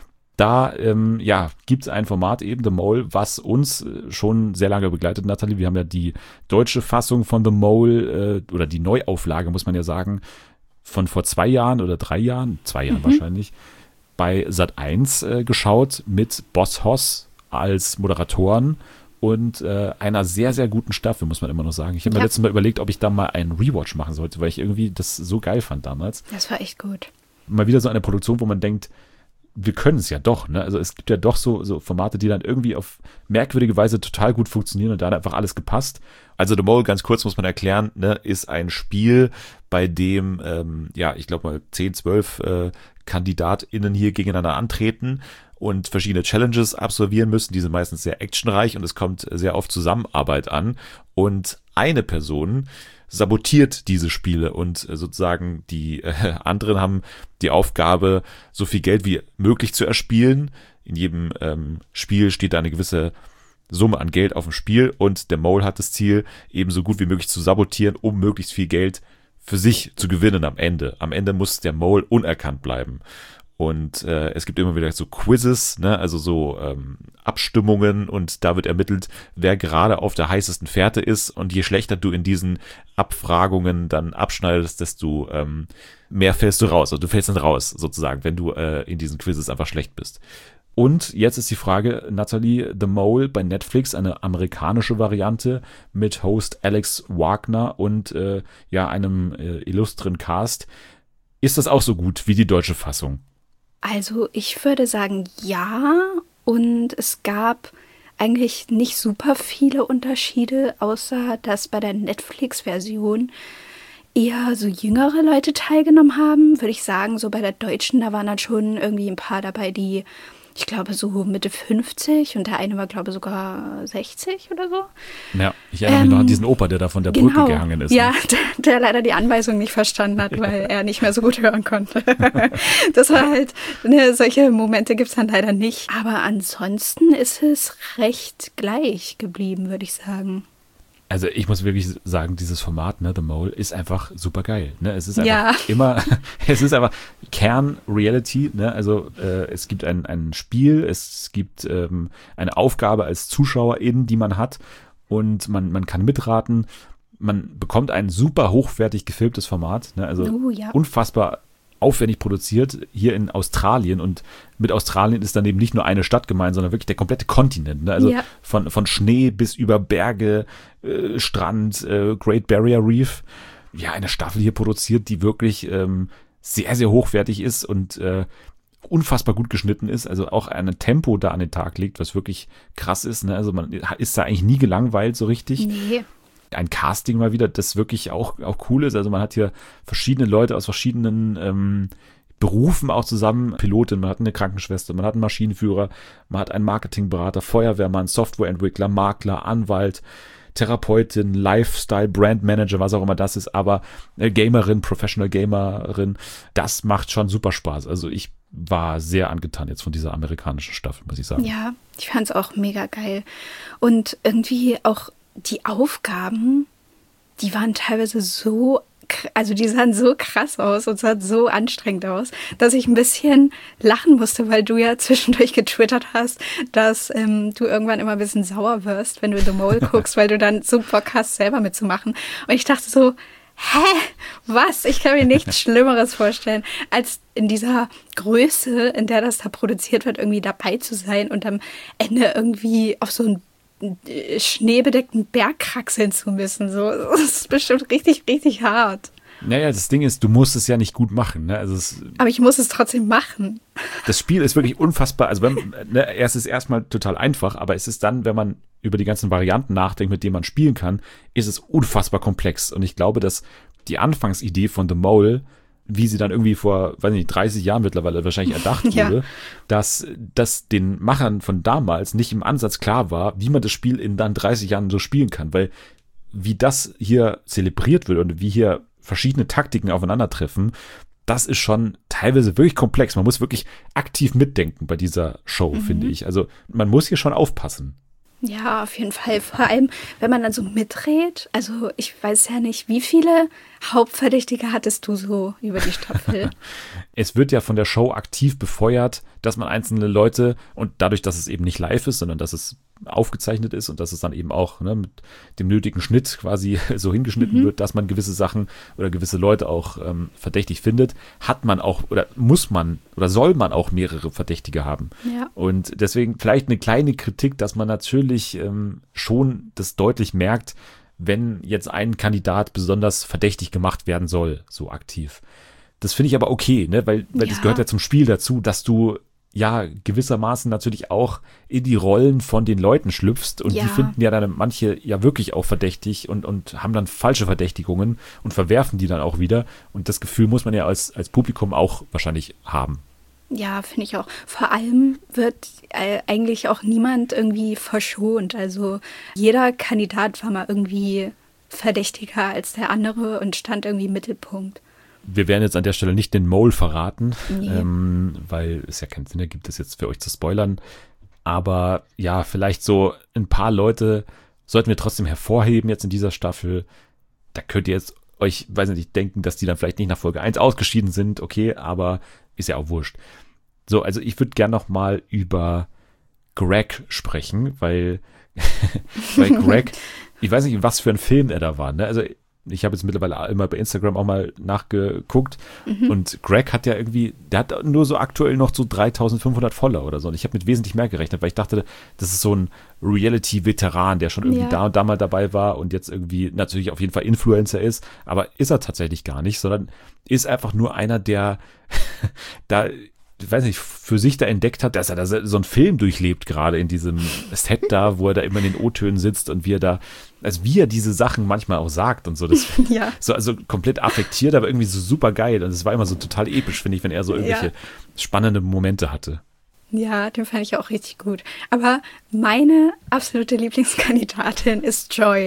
Da gibt es ein Format eben, The Mole, was uns schon sehr lange begleitet, Nathalie. Wir haben ja die deutsche Fassung von The Mole oder die Neuauflage, muss man ja sagen, von vor 2 Jahren oder 3 Jahren, 2 Jahren wahrscheinlich, bei Sat.1 geschaut mit Boss Hoss als Moderatoren und einer sehr, sehr guten Staffel, muss man immer noch sagen. Ich habe mir letztes Mal überlegt, ob ich da mal einen Rewatch machen sollte, weil ich irgendwie das so geil fand damals. Das war echt gut. Mal wieder so eine Produktion, wo man denkt, wir können es ja doch, ne? Also es gibt ja doch so Formate, die dann irgendwie auf merkwürdige Weise total gut funktionieren und da hat einfach alles gepasst. Also The Mole, ganz kurz muss man erklären, ne, ist ein Spiel, bei dem, ich glaube mal 10, 12 KandidatInnen hier gegeneinander antreten und verschiedene Challenges absolvieren müssen. Die sind meistens sehr actionreich und es kommt sehr auf Zusammenarbeit an. Und eine Person sabotiert diese Spiele und sozusagen die anderen haben die Aufgabe, so viel Geld wie möglich zu erspielen. In jedem Spiel steht da eine gewisse Summe an Geld auf dem Spiel und der Mole hat das Ziel, eben so gut wie möglich zu sabotieren, um möglichst viel Geld für sich zu gewinnen am Ende. Am Ende muss der Mole unerkannt bleiben. Und es gibt immer wieder so Quizzes, ne, also so Abstimmungen und da wird ermittelt, wer gerade auf der heißesten Fährte ist und je schlechter du in diesen Abfragungen dann abschneidest, desto mehr fällst du raus. Also du fällst dann raus sozusagen, wenn du in diesen Quizzes einfach schlecht bist. Und jetzt ist die Frage, Nathalie, The Mole bei Netflix, eine amerikanische Variante mit Host Alex Wagner und einem illustren Cast. Ist das auch so gut wie die deutsche Fassung? Also ich würde sagen, ja. Und es gab eigentlich nicht super viele Unterschiede, außer dass bei der Netflix-Version eher so jüngere Leute teilgenommen haben. Würde ich sagen, so bei der deutschen, da waren dann schon irgendwie ein paar dabei, die, ich glaube, so Mitte 50 und der eine war, glaube ich, sogar 60 oder so. Ja, ich erinnere mich noch an diesen Opa, der da von der Brücke gehangen ist. Ja, der leider die Anweisung nicht verstanden hat, weil er nicht mehr so gut hören konnte. Das war halt, solche Momente gibt es dann leider nicht. Aber ansonsten ist es recht gleich geblieben, würde ich sagen. Also ich muss wirklich sagen, dieses Format, ne, The Mole, ist einfach super geil. Ne? Es ist einfach es ist einfach Kern-Reality. Ne? Also es gibt ein Spiel, es gibt eine Aufgabe als Zuschauerin, die man hat und man kann mitraten. Man bekommt ein super hochwertig gefilmtes Format. Ne? Also unfassbar aufwendig produziert hier in Australien und mit Australien ist dann eben nicht nur eine Stadt gemeint, sondern wirklich der komplette Kontinent. Ne? Also von Schnee bis über Berge, Strand, Great Barrier Reef. Ja, eine Staffel hier produziert, die wirklich sehr, sehr hochwertig ist und unfassbar gut geschnitten ist. Also auch ein Tempo da an den Tag legt, was wirklich krass ist. Ne? Also man ist da eigentlich nie gelangweilt so richtig. Nee. Ein Casting mal wieder, das wirklich auch cool ist. Also man hat hier verschiedene Leute aus verschiedenen Berufen auch zusammen. Pilotin, man hat eine Krankenschwester, man hat einen Maschinenführer, man hat einen Marketingberater, Feuerwehrmann, Softwareentwickler, Makler, Anwalt, Therapeutin, Lifestyle, Brandmanager, was auch immer das ist, aber Gamerin, Professional Gamerin, das macht schon super Spaß. Also ich war sehr angetan jetzt von dieser amerikanischen Staffel, muss ich sagen. Ja, ich fand es auch mega geil. Und irgendwie auch die Aufgaben, die waren teilweise so, also die sahen so krass aus und sahen so anstrengend aus, dass ich ein bisschen lachen musste, weil du ja zwischendurch getwittert hast, dass du irgendwann immer ein bisschen sauer wirst, wenn du The Mole guckst, weil du dann so Bock hast, selber mitzumachen. Und ich dachte so, was? Ich kann mir nichts Schlimmeres vorstellen, als in dieser Größe, in der das da produziert wird, irgendwie dabei zu sein und am Ende irgendwie auf so einen schneebedeckten Berg kraxeln zu müssen. So, das ist bestimmt richtig, richtig hart. Naja, das Ding ist, du musst es ja nicht gut machen. Ne? Also aber ich muss es trotzdem machen. Das Spiel ist wirklich unfassbar. Also es ist erstmal total einfach, aber es ist dann, wenn man über die ganzen Varianten nachdenkt, mit denen man spielen kann, ist es unfassbar komplex. Und ich glaube, dass die Anfangsidee von The Mole, wie sie dann irgendwie vor, 30 Jahren mittlerweile wahrscheinlich erdacht wurde, dass den Machern von damals nicht im Ansatz klar war, wie man das Spiel in dann 30 Jahren so spielen kann, weil wie das hier zelebriert wird und wie hier verschiedene Taktiken aufeinandertreffen, das ist schon teilweise wirklich komplex. Man muss wirklich aktiv mitdenken bei dieser Show, finde ich. Also man muss hier schon aufpassen. Ja, auf jeden Fall. Vor allem, wenn man dann so mitredet. Also ich weiß ja nicht, wie viele Hauptverdächtige hattest du so über die Staffel? Es wird ja von der Show aktiv befeuert, dass man einzelne Leute und dadurch, dass es eben nicht live ist, sondern dass es aufgezeichnet ist und dass es dann eben auch mit dem nötigen Schnitt quasi so hingeschnitten wird, dass man gewisse Sachen oder gewisse Leute auch verdächtig findet, hat man auch oder muss man oder soll man auch mehrere Verdächtige haben. Ja. Und deswegen vielleicht eine kleine Kritik, dass man natürlich schon das deutlich merkt, wenn jetzt ein Kandidat besonders verdächtig gemacht werden soll, so aktiv. Das finde ich aber okay, ne? Weil das gehört ja zum Spiel dazu, dass du ja gewissermaßen natürlich auch in die Rollen von den Leuten schlüpfst und die finden ja dann manche ja wirklich auch verdächtig und haben dann falsche Verdächtigungen und verwerfen die dann auch wieder und das Gefühl muss man ja als Publikum auch wahrscheinlich haben. Ja, finde ich auch. Vor allem wird eigentlich auch niemand irgendwie verschont. Also jeder Kandidat war mal irgendwie verdächtiger als der andere und stand irgendwie im Mittelpunkt. Wir werden jetzt an der Stelle nicht den Mole verraten, Nee. weil es ja keinen Sinn ergibt, das jetzt für euch zu spoilern. Aber ja, vielleicht so ein paar Leute sollten wir trotzdem hervorheben jetzt in dieser Staffel. Da könnt ihr jetzt euch, weiß nicht, denken, dass die dann vielleicht nicht nach Folge 1 ausgeschieden sind. Okay, aber ist ja auch wurscht. So, also ich würde gern noch mal über Greg sprechen, weil Greg, ich weiß nicht, was für ein Film er da war. Ne? Also ich habe jetzt mittlerweile immer bei Instagram auch mal nachgeguckt und Greg hat ja irgendwie, der hat nur so aktuell noch so 3500 Follower oder so und ich habe mit wesentlich mehr gerechnet, weil ich dachte, das ist so ein Reality-Veteran, der schon irgendwie da und da mal dabei war und jetzt irgendwie natürlich auf jeden Fall Influencer ist, aber ist er tatsächlich gar nicht, sondern ist einfach nur einer, der da, ich weiß nicht, für sich da entdeckt hat, dass er da so einen Film durchlebt, gerade in diesem Set da, wo er da immer in den O-Tönen sitzt und wie er diese Sachen manchmal auch sagt und so. Das so also komplett affektiert, aber irgendwie so super geil. Und es war immer so total episch, finde ich, wenn er so irgendwelche spannende Momente hatte. Ja, den fand ich auch richtig gut. Aber meine absolute Lieblingskandidatin ist Joy.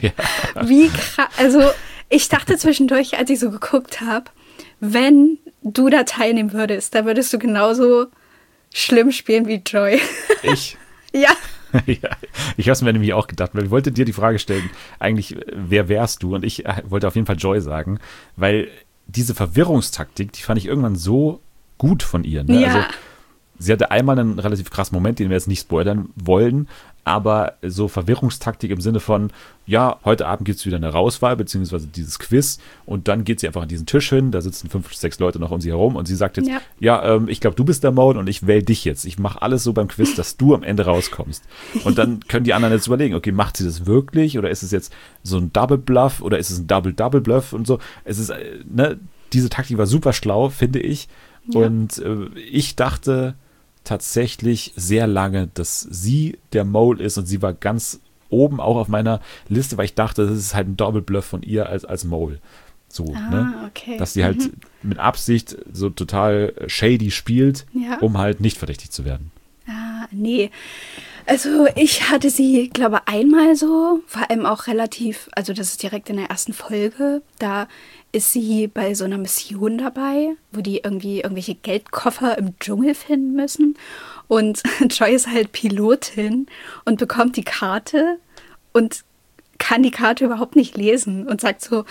Wie krass. Also ich dachte zwischendurch, als ich so geguckt habe, wenn du da teilnehmen würdest, da würdest du genauso schlimm spielen wie Joy. Ich? Ja. Ja, ich habe es mir nämlich auch gedacht, weil ich wollte dir die Frage stellen, eigentlich, wer wärst du? Und ich wollte auf jeden Fall Joy sagen, weil diese Verwirrungstaktik, die fand ich irgendwann so gut von ihr. Ne? Ja. Also, sie hatte einmal einen relativ krassen Moment, den wir jetzt nicht spoilern wollen, aber so Verwirrungstaktik im Sinne von, ja, heute Abend gibt es wieder eine Rauswahl, beziehungsweise dieses Quiz und dann geht sie einfach an diesen Tisch hin, da sitzen 5, 6 Leute noch um sie herum und sie sagt jetzt, ich glaube, du bist der Mode und ich wähle dich jetzt. Ich mache alles so beim Quiz, dass du am Ende rauskommst. Und dann können die anderen jetzt überlegen, okay, macht sie das wirklich oder ist es jetzt so ein Double Bluff oder ist es ein Double Bluff und so. Es ist, diese Taktik war super schlau, finde ich. Ja. Und ich dachte tatsächlich sehr lange, dass sie der Mole ist und sie war ganz oben auch auf meiner Liste, weil ich dachte, das ist halt ein Doppelbluff von ihr als Mole. So, okay. Dass sie halt mit Absicht so total shady spielt, um halt nicht verdächtig zu werden. Nee. Also ich hatte sie, glaube ich, einmal so, vor allem auch relativ, also das ist direkt in der ersten Folge, da ist sie bei so einer Mission dabei, wo die irgendwie irgendwelche Geldkoffer im Dschungel finden müssen. Und Joy ist halt Pilotin und bekommt die Karte und kann die Karte überhaupt nicht lesen und sagt so,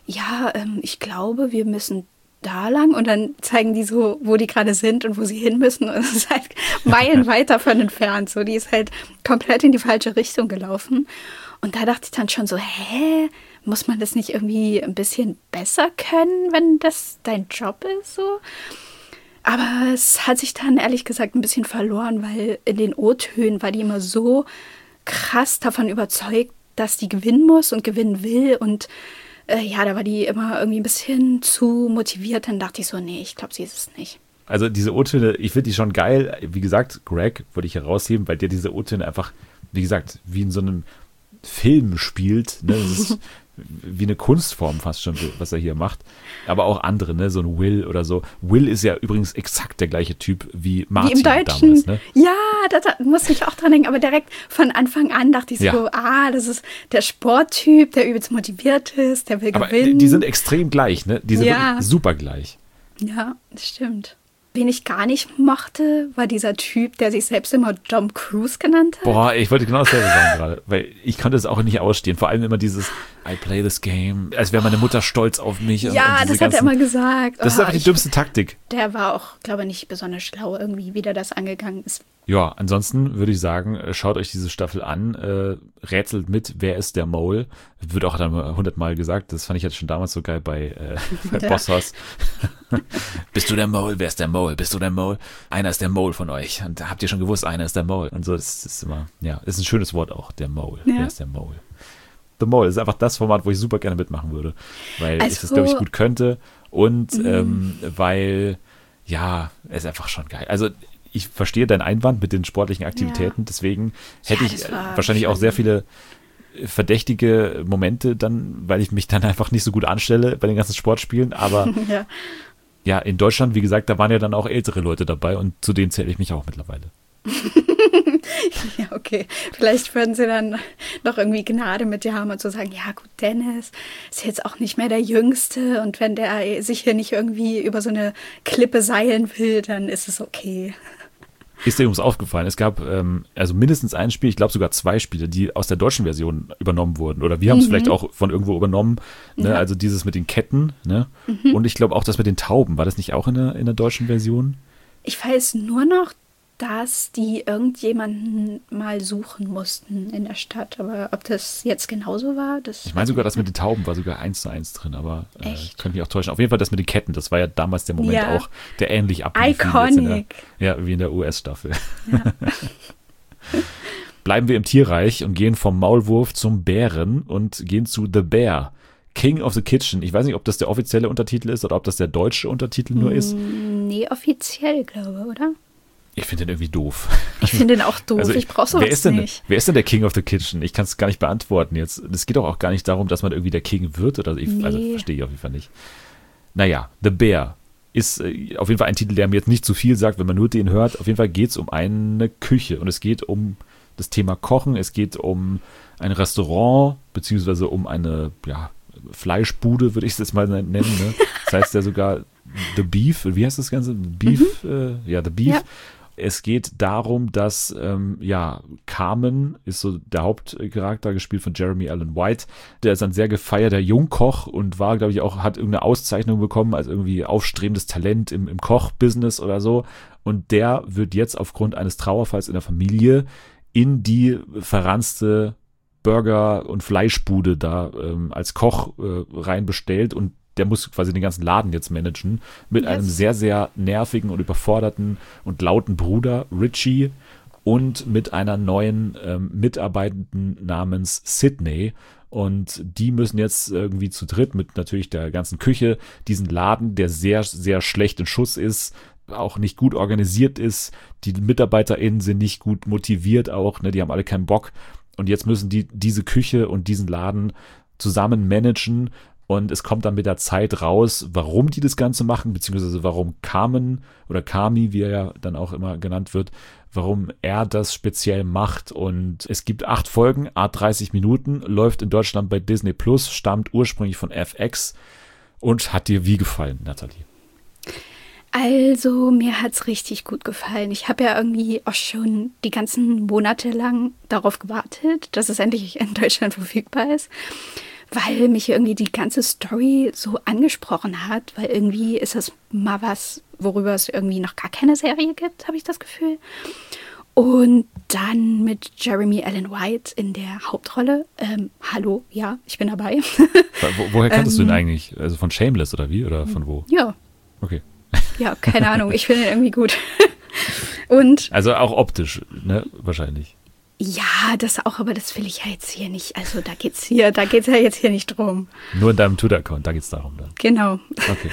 ich glaube, wir müssen da lang. Und dann zeigen die so, wo die gerade sind und wo sie hin müssen. Und es ist halt meilenweit davon entfernt. So, die ist halt komplett in die falsche Richtung gelaufen. Und da dachte ich dann schon so, muss man das nicht irgendwie ein bisschen besser können, wenn das dein Job ist? So? Aber es hat sich dann ehrlich gesagt ein bisschen verloren, weil in den O-Tönen war die immer so krass davon überzeugt, dass die gewinnen muss und gewinnen will. Und da war die immer irgendwie ein bisschen zu motiviert. Dann dachte ich so, nee, ich glaube, sie ist es nicht. Also diese O-Töne, ich finde die schon geil. Wie gesagt, Greg würde ich herausheben, weil der diese O-Töne einfach, wie gesagt, wie in so einem Film spielt. Ne? Das ist wie eine Kunstform fast schon, was er hier macht. Aber auch andere, ne? So ein Will oder so. Will ist ja übrigens exakt der gleiche Typ wie Martin wie im Deutschen. Damals. Ne? Ja, da musste ich auch dran denken. Aber direkt von Anfang an dachte ich so, das ist der Sporttyp, der übelst motiviert ist, der will gewinnen. Aber die sind extrem gleich, ne? Die sind wirklich super gleich. Ja, das stimmt. Wen ich gar nicht mochte, war dieser Typ, der sich selbst immer Tom Cruise genannt hat. Boah, ich wollte genau dasselbe sagen gerade, weil ich konnte es auch nicht ausstehen. Vor allem immer dieses I play this game, als wäre meine Mutter stolz auf mich. Ja, und das hat er immer gesagt. Das ist einfach die dümmste Taktik. Der war auch, glaube ich, nicht besonders schlau irgendwie, wie der das angegangen ist. Ja, ansonsten würde ich sagen, schaut euch diese Staffel an, rätselt mit, wer ist der Mole. Wird auch dann 100-mal gesagt, das fand ich jetzt schon damals so geil bei Boss Hoss. Bist du der Mole? Wer ist der Mole? Bist du der Mole? Einer ist der Mole von euch. Und habt ihr schon gewusst, einer ist der Mole. Und so, das ist immer, ja, ist ein schönes Wort auch, der Mole. Ja. Wer ist der Mole? The Mole ist einfach das Format, wo ich super gerne mitmachen würde. Weil ich das, glaube ich, gut könnte. Und weil, ja, es ist einfach schon geil. Also, ich verstehe deinen Einwand mit den sportlichen Aktivitäten, deswegen hätte ich wahrscheinlich auch sehr viele verdächtige Momente dann, weil ich mich dann einfach nicht so gut anstelle bei den ganzen Sportspielen, aber ja, in Deutschland, wie gesagt, da waren ja dann auch ältere Leute dabei und zu denen zähle ich mich auch mittlerweile. Ja, okay. Vielleicht würden sie dann noch irgendwie Gnade mit dir haben und so sagen, ja gut, Dennis ist jetzt auch nicht mehr der Jüngste und wenn der sich hier nicht irgendwie über so eine Klippe seilen will, dann ist es okay. Ist dir übrigens aufgefallen, es gab also mindestens ein Spiel, ich glaube sogar 2 Spiele, die aus der deutschen Version übernommen wurden. Oder wir haben es vielleicht auch von irgendwo übernommen. Ne? Ja. Also dieses mit den Ketten. Ne? Und ich glaube auch das mit den Tauben. War das nicht auch in der deutschen Version? Ich weiß nur noch, dass die irgendjemanden mal suchen mussten in der Stadt. Aber ob das jetzt genauso war, das... Ich meine sogar, das mit den Tauben war sogar 1:1 drin, aber könnte mich auch täuschen. Auf jeden Fall das mit den Ketten, das war ja damals der Moment auch, der ähnlich ablief wie in der US-Staffel. Ja. Bleiben wir im Tierreich und gehen vom Maulwurf zum Bären und gehen zu The Bear, King of the Kitchen. Ich weiß nicht, ob das der offizielle Untertitel ist oder ob das der deutsche Untertitel nur ist. Nee, offiziell, glaube ich, oder? Ich finde den irgendwie doof. Ich finde den auch doof, also ich brauche sowas nicht. Wer ist denn der King of the Kitchen? Ich kann es gar nicht beantworten jetzt. Es geht auch gar nicht darum, dass man irgendwie der King wird. Oder also verstehe ich auf jeden Fall nicht. Naja, The Bear ist auf jeden Fall ein Titel, der mir jetzt nicht zu viel sagt, wenn man nur den hört. Auf jeden Fall geht es um eine Küche und es geht um das Thema Kochen. Es geht um ein Restaurant, beziehungsweise um eine Fleischbude, würde ich es jetzt mal nennen. Ne? Das heißt ja sogar The Beef. Wie heißt das Ganze? Beef? The Beef. Ja. Es geht darum, dass Carmen ist so der Hauptcharakter, gespielt von Jeremy Allen White. Der ist ein sehr gefeierter Jungkoch und war, glaube ich, auch, hat irgendeine Auszeichnung bekommen als irgendwie aufstrebendes Talent im Kochbusiness oder so. Und der wird jetzt aufgrund eines Trauerfalls in der Familie in die verranzte Burger- und Fleischbude da als Koch reinbestellt und der muss quasi den ganzen Laden jetzt managen mit einem sehr, sehr nervigen und überforderten und lauten Bruder, Richie, und mit einer neuen Mitarbeitenden namens Sydney. Und die müssen jetzt irgendwie zu dritt mit natürlich der ganzen Küche diesen Laden, der sehr, sehr schlecht in Schuss ist, auch nicht gut organisiert ist. Die MitarbeiterInnen sind nicht gut motiviert auch, ne? Die haben alle keinen Bock. Und jetzt müssen die diese Küche und diesen Laden zusammen managen. Und es kommt dann mit der Zeit raus, warum die das Ganze machen, beziehungsweise warum Carmen oder Carmi, wie er ja dann auch immer genannt wird, warum er das speziell macht. Und es gibt 8 Folgen, 30 Minuten, läuft in Deutschland bei Disney Plus, stammt ursprünglich von FX. Und hat dir wie gefallen, Nathalie? Also, mir hat es richtig gut gefallen. Ich habe ja irgendwie auch schon die ganzen Monate lang darauf gewartet, dass es endlich in Deutschland verfügbar ist. Weil mich irgendwie die ganze Story so angesprochen hat, weil irgendwie ist das mal was, worüber es irgendwie noch gar keine Serie gibt, habe ich das Gefühl. Und dann mit Jeremy Allen White in der Hauptrolle. Hallo, ja, ich bin dabei. Woher kanntest du ihn eigentlich? Also von Shameless oder wie? Oder von wo? Ja. Okay. Ja, keine Ahnung, ich finde ihn irgendwie gut. Und also auch optisch, ne, wahrscheinlich. Ja, das auch, aber das will ich ja jetzt hier nicht. Also da geht's ja jetzt hier nicht drum. Nur in deinem Twitter-Account, da geht's darum dann. Genau. Okay.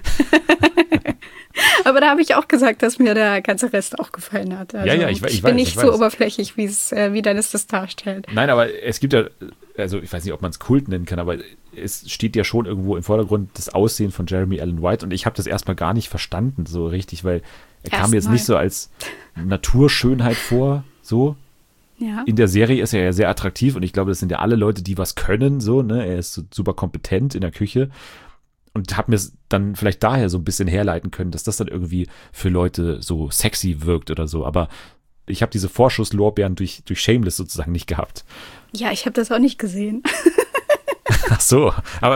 Aber da habe ich auch gesagt, dass mir der ganze Rest auch gefallen hat. Also ich weiß. Ich bin nicht so oberflächlich, wie Dennis das darstellt. Nein, aber es gibt ja, also ich weiß nicht, ob man es Kult nennen kann, aber es steht ja schon irgendwo im Vordergrund das Aussehen von Jeremy Allen White und ich habe das erstmal gar nicht verstanden so richtig, weil er kam jetzt nicht so als Naturschönheit vor, so. Ja. In der Serie ist er ja sehr attraktiv und ich glaube, das sind ja alle Leute, die was können, so, ne? Er ist so super kompetent in der Küche und habe mir es dann vielleicht daher so ein bisschen herleiten können, dass das dann irgendwie für Leute so sexy wirkt oder so. Aber ich habe diese Vorschusslorbeeren durch Shameless sozusagen nicht gehabt. Ja, ich habe das auch nicht gesehen. Ach so,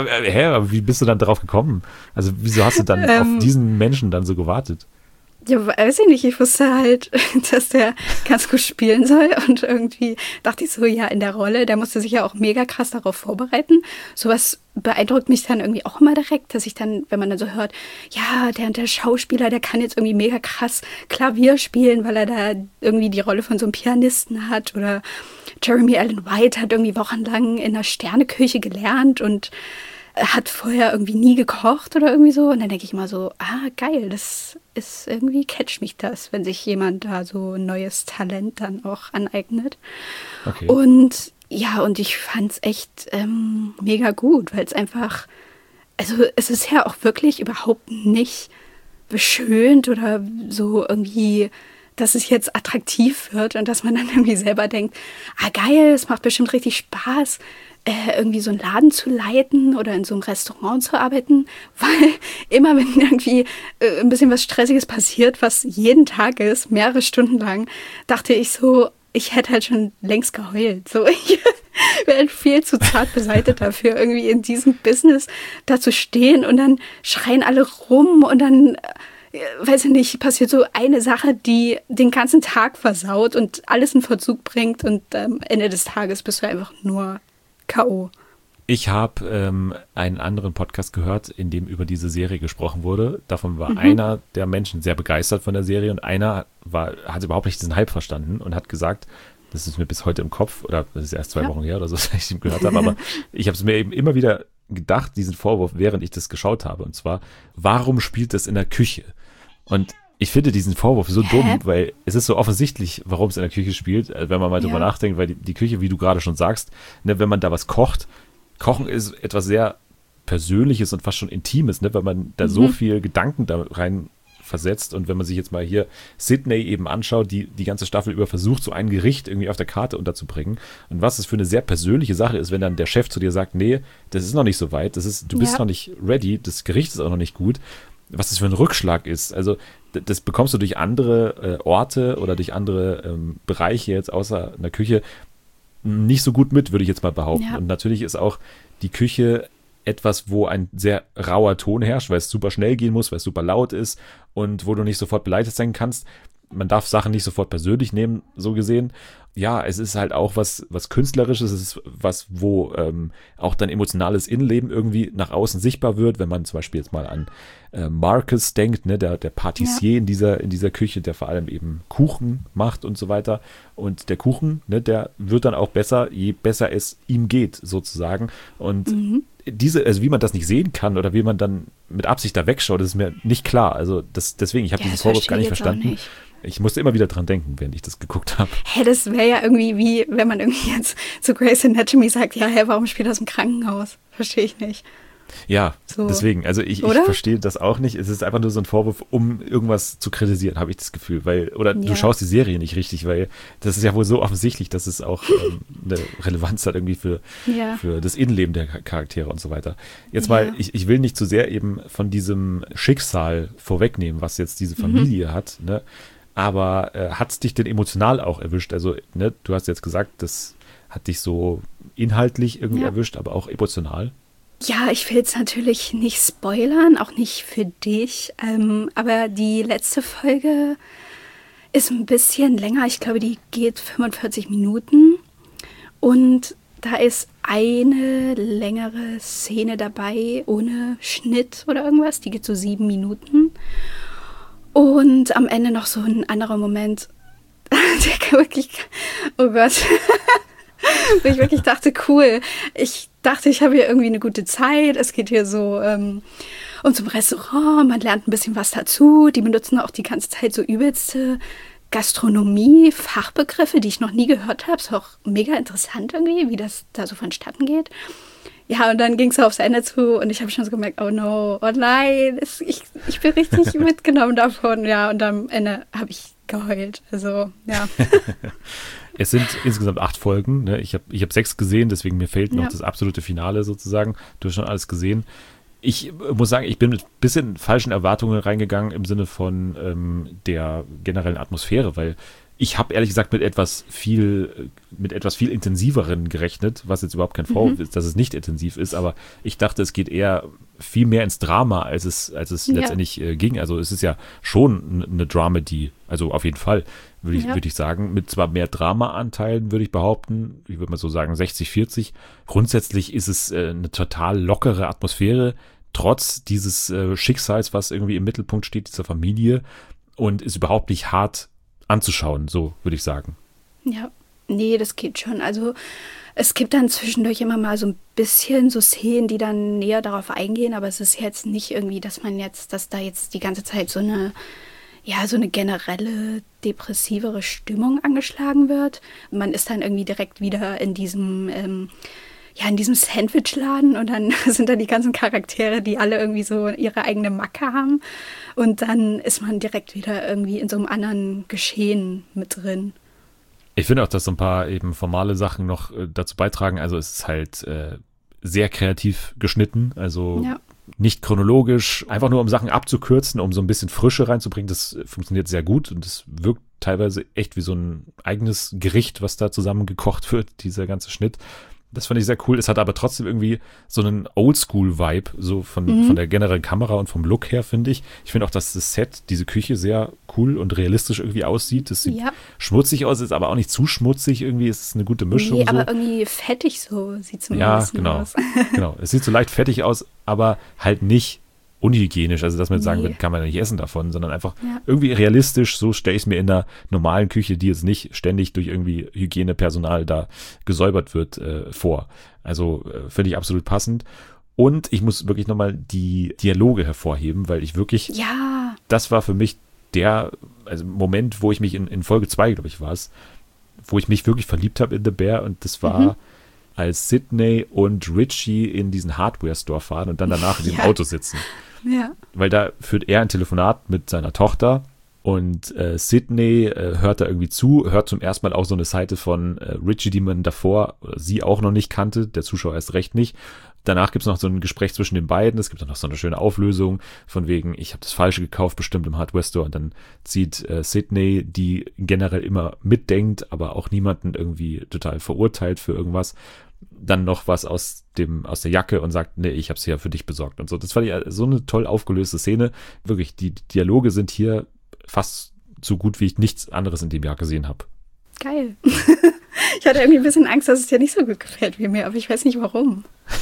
aber wie bist du dann drauf gekommen? Also wieso hast du dann auf diesen Menschen dann so gewartet? Ja, weiß ich nicht. Ich wusste halt, dass der ganz gut spielen soll. Und irgendwie dachte ich so, ja, in der Rolle, der musste sich ja auch mega krass darauf vorbereiten. Sowas beeindruckt mich dann irgendwie auch immer direkt, dass ich dann, wenn man dann so hört, ja, der Schauspieler, der kann jetzt irgendwie mega krass Klavier spielen, weil er da irgendwie die Rolle von so einem Pianisten hat. Oder Jeremy Allen White hat irgendwie wochenlang in der Sterneküche gelernt und hat vorher irgendwie nie gekocht oder irgendwie so. Und dann denke ich mal so, geil, das ist irgendwie, catcht mich das, wenn sich jemand da so ein neues Talent dann auch aneignet. Okay. Und ja, und ich fand es echt mega gut, weil es einfach, also es ist ja auch wirklich überhaupt nicht beschönt oder so irgendwie, dass es jetzt attraktiv wird und dass man dann irgendwie selber denkt, geil, es macht bestimmt richtig Spaß, irgendwie so einen Laden zu leiten oder in so einem Restaurant zu arbeiten, weil immer wenn irgendwie ein bisschen was Stressiges passiert, was jeden Tag ist, mehrere Stunden lang, dachte ich so, ich hätte halt schon längst geheult. So, ich wäre viel zu zart beseitigt dafür, irgendwie in diesem Business da zu stehen und dann schreien alle rum und dann weiß ich nicht, passiert so eine Sache, die den ganzen Tag versaut und alles in Verzug bringt und am Ende des Tages bist du einfach nur K.O. Ich habe einen anderen Podcast gehört, in dem über diese Serie gesprochen wurde. Davon war einer der Menschen sehr begeistert von der Serie und einer hat überhaupt nicht diesen Hype verstanden und hat gesagt, das ist mir bis heute im Kopf, oder das ist erst 2 Wochen her oder so, dass ich ihn gehört habe, aber ich habe es mir eben immer wieder gedacht, diesen Vorwurf, während ich das geschaut habe, und zwar, warum spielt das in der Küche? Und ich finde diesen Vorwurf so dumm, weil es ist so offensichtlich, warum es in der Küche spielt, wenn man mal drüber nachdenkt, weil die Küche, wie du gerade schon sagst, ne, wenn man da was kocht, Kochen ist etwas sehr Persönliches und fast schon Intimes, ne, weil man da so viel Gedanken da rein versetzt, und wenn man sich jetzt mal hier Sydney eben anschaut, die ganze Staffel über versucht, so ein Gericht irgendwie auf der Karte unterzubringen, und was es für eine sehr persönliche Sache ist, wenn dann der Chef zu dir sagt, nee, das ist noch nicht so weit, du bist noch nicht ready, das Gericht ist auch noch nicht gut, was das für ein Rückschlag ist. Also das bekommst du durch andere Orte oder durch andere Bereiche jetzt außer in der Küche nicht so gut mit, würde ich jetzt mal behaupten. Ja. Und natürlich ist auch die Küche etwas, wo ein sehr rauer Ton herrscht, weil es super schnell gehen muss, weil es super laut ist und wo du nicht sofort beleidigt sein kannst. Man darf Sachen nicht sofort persönlich nehmen, so gesehen. Ja, es ist halt auch was Künstlerisches, es ist was, wo auch dein emotionales Innenleben irgendwie nach außen sichtbar wird, wenn man zum Beispiel jetzt mal an Marcus denkt, ne, der Patissier in dieser Küche, der vor allem eben Kuchen macht und so weiter. Und der Kuchen, ne, der wird dann auch besser, je besser es ihm geht, sozusagen. Und also wie man das nicht sehen kann oder wie man dann mit Absicht da wegschaut, das ist mir nicht klar. Also deswegen, ich habe diesen Vorwurf gar nicht verstanden. Ich musste immer wieder dran denken, während ich das geguckt habe. Das wäre ja irgendwie wie, wenn man irgendwie jetzt zu Grey's Anatomy sagt, ja, warum spielt das im Krankenhaus? Verstehe ich nicht. Ja, so. Deswegen, also ich verstehe das auch nicht. Es ist einfach nur so ein Vorwurf, um irgendwas zu kritisieren, habe ich das Gefühl. Du schaust die Serie nicht richtig, weil das ist ja wohl so offensichtlich, dass es auch eine Relevanz hat irgendwie für das Innenleben der Charaktere und so weiter. Jetzt mal, ich will nicht zu sehr eben von diesem Schicksal vorwegnehmen, was jetzt diese Familie hat, ne? Aber hat es dich denn emotional auch erwischt? Also, ne, du hast jetzt gesagt, das hat dich so inhaltlich irgendwie erwischt, aber auch emotional? Ja, ich will es natürlich nicht spoilern, auch nicht für dich. Aber die letzte Folge ist ein bisschen länger. Ich glaube, die geht 45 Minuten. Und da ist eine längere Szene dabei, ohne Schnitt oder irgendwas. Die geht so 7 Minuten. Und am Ende noch so ein anderer Moment, der wirklich, oh Gott, wo ich wirklich dachte, cool, ich dachte, ich habe hier irgendwie eine gute Zeit, es geht hier so um zum Restaurant, man lernt ein bisschen was dazu, die benutzen auch die ganze Zeit so übelste Gastronomie-Fachbegriffe, die ich noch nie gehört habe, ist auch mega interessant irgendwie, wie das da so vonstatten geht. Ja, und dann ging es aufs Ende zu und ich habe schon so gemerkt, oh no, oh nein, ich bin richtig mitgenommen davon. Ja, und am Ende habe ich geheult. Also, ja. Es sind insgesamt 8 Folgen. Ne? Ich hab 6 gesehen, deswegen mir fehlt noch das absolute Finale sozusagen. Du hast schon alles gesehen. Ich muss sagen, ich bin mit ein bisschen falschen Erwartungen reingegangen im Sinne von der generellen Atmosphäre, weil ich habe ehrlich gesagt mit etwas viel intensiveren gerechnet, was jetzt überhaupt kein Vorwurf ist, dass es nicht intensiv ist, aber ich dachte, es geht eher viel mehr ins Drama, als es letztendlich ging. Also es ist ja schon eine Dramedy, also auf jeden Fall, würde ich sagen, mit zwar mehr Drama-Anteilen, würde ich behaupten, ich würde mal so sagen 60-40. Grundsätzlich ist es eine total lockere Atmosphäre, trotz dieses Schicksals, was irgendwie im Mittelpunkt steht, dieser Familie, und ist überhaupt nicht hart anzuschauen, so würde ich sagen. Ja, nee, das geht schon. Also es gibt dann zwischendurch immer mal so ein bisschen so Szenen, die dann näher darauf eingehen, aber es ist jetzt nicht irgendwie, dass da jetzt die ganze Zeit so eine generelle depressivere Stimmung angeschlagen wird. Man ist dann irgendwie direkt wieder in diesem Sandwichladen und dann sind da die ganzen Charaktere, die alle irgendwie so ihre eigene Macke haben. Und dann ist man direkt wieder irgendwie in so einem anderen Geschehen mit drin. Ich finde auch, dass so ein paar eben formale Sachen noch dazu beitragen. Also es ist halt sehr kreativ geschnitten, also nicht chronologisch, einfach nur um Sachen abzukürzen, um so ein bisschen Frische reinzubringen. Das funktioniert sehr gut und das wirkt teilweise echt wie so ein eigenes Gericht, was da zusammengekocht wird, dieser ganze Schnitt. Das fand ich sehr cool. Es hat aber trotzdem irgendwie so einen Oldschool-Vibe, so von der generellen Kamera und vom Look her, finde ich. Ich finde auch, dass das Set, diese Küche sehr cool und realistisch irgendwie aussieht. Das sieht schmutzig aus, ist aber auch nicht zu schmutzig irgendwie. Es ist eine gute Mischung. Nee, aber irgendwie fettig so sieht es aus. Ja, genau. Es sieht so leicht fettig aus, aber halt nicht unhygienisch, also dass man jetzt sagen würde, kann man nicht essen davon, sondern einfach irgendwie realistisch, so stelle ich es mir in einer normalen Küche, die jetzt nicht ständig durch irgendwie Hygienepersonal da gesäubert wird, vor. Also finde ich absolut passend. Und ich muss wirklich nochmal die Dialoge hervorheben, weil ich wirklich, das war für mich der Moment, wo ich mich in Folge 2, glaube ich, war es, wo ich mich wirklich verliebt habe in The Bear, und das war als Sydney und Richie in diesen Hardware-Store fahren und dann danach in diesem Auto sitzen. Ja. Weil da führt er ein Telefonat mit seiner Tochter und Sydney hört da irgendwie zu, hört zum ersten Mal auch so eine Seite von Richie, die man davor, sie auch noch nicht kannte, der Zuschauer erst recht nicht. Danach gibt es noch so ein Gespräch zwischen den beiden, es gibt auch noch so eine schöne Auflösung von wegen, ich habe das Falsche gekauft, bestimmt im Hardware-Store, und dann zieht Sydney, die generell immer mitdenkt, aber auch niemanden irgendwie total verurteilt für irgendwas, dann noch was aus der Jacke und sagt, nee, ich habe es ja für dich besorgt und so. Das fand ich so eine toll aufgelöste Szene. Wirklich, die Dialoge sind hier fast so gut, wie ich nichts anderes in dem Jahr gesehen habe. Geil. Ich hatte irgendwie ein bisschen Angst, dass es dir nicht so gut gefällt wie mir, aber ich weiß nicht warum.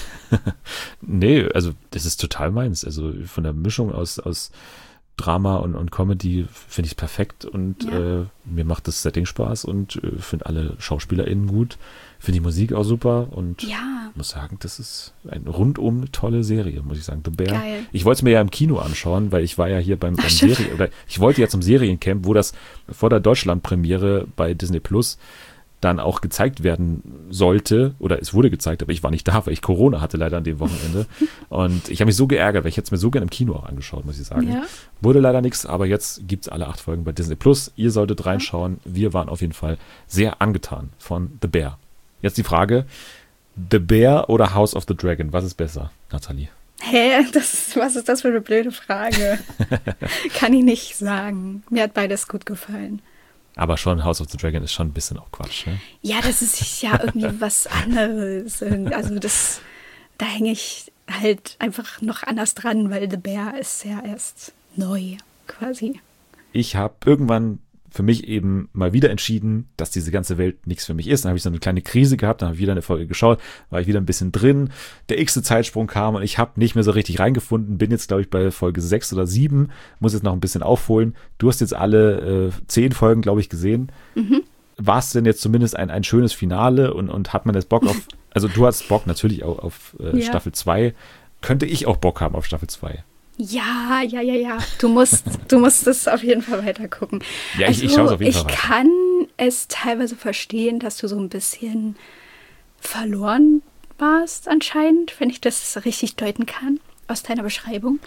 Nee, also das ist total meins. Also von der Mischung aus Drama und Comedy finde ich es perfekt, und mir macht das Setting Spaß, und finde alle SchauspielerInnen gut, finde die Musik auch super, und muss sagen, das ist eine rundum tolle Serie, muss ich sagen. The Bear. Geil. Ich wollte es mir ja im Kino anschauen, weil ich war ja hier beim ich wollte ja zum Seriencamp, wo das vor der Deutschlandpremiere bei Disney Plus dann auch gezeigt werden sollte, oder es wurde gezeigt, aber ich war nicht da, weil ich Corona hatte leider an dem Wochenende, und ich habe mich so geärgert, weil ich hätte es mir so gerne im Kino auch angeschaut, muss ich sagen. Ja. Wurde leider nichts, aber jetzt gibt es alle 8 Folgen bei Disney Plus. Ihr solltet reinschauen. Wir waren auf jeden Fall sehr angetan von The Bear. Jetzt die Frage, The Bear oder House of the Dragon, was ist besser, Nathalie? Was ist das für eine blöde Frage? Kann ich nicht sagen. Mir hat beides gut gefallen. Aber schon House of the Dragon ist schon ein bisschen auch Quatsch, ne? Ja, das ist ja irgendwie was anderes. Also da hänge ich halt einfach noch anders dran, weil The Bear ist ja erst neu, quasi. Ich habe irgendwann für mich eben mal wieder entschieden, dass diese ganze Welt nichts für mich ist. Dann habe ich so eine kleine Krise gehabt, dann habe ich wieder eine Folge geschaut, war ich wieder ein bisschen drin. Der x-te Zeitsprung kam und ich habe nicht mehr so richtig reingefunden. Bin jetzt, glaube ich, bei Folge 6 oder 7, muss jetzt noch ein bisschen aufholen. Du hast jetzt alle 10 Folgen, glaube ich, gesehen. War es denn jetzt zumindest ein schönes Finale, und hat man jetzt Bock auf, also du hast Bock natürlich auch auf Staffel 2. Könnte ich auch Bock haben auf Staffel 2? Ja. Du musst es auf jeden Fall weiter gucken. Ja, ich schaue es auf jeden Fall weiter. Ich kann es teilweise verstehen, dass du so ein bisschen verloren warst anscheinend, wenn ich das richtig deuten kann aus deiner Beschreibung.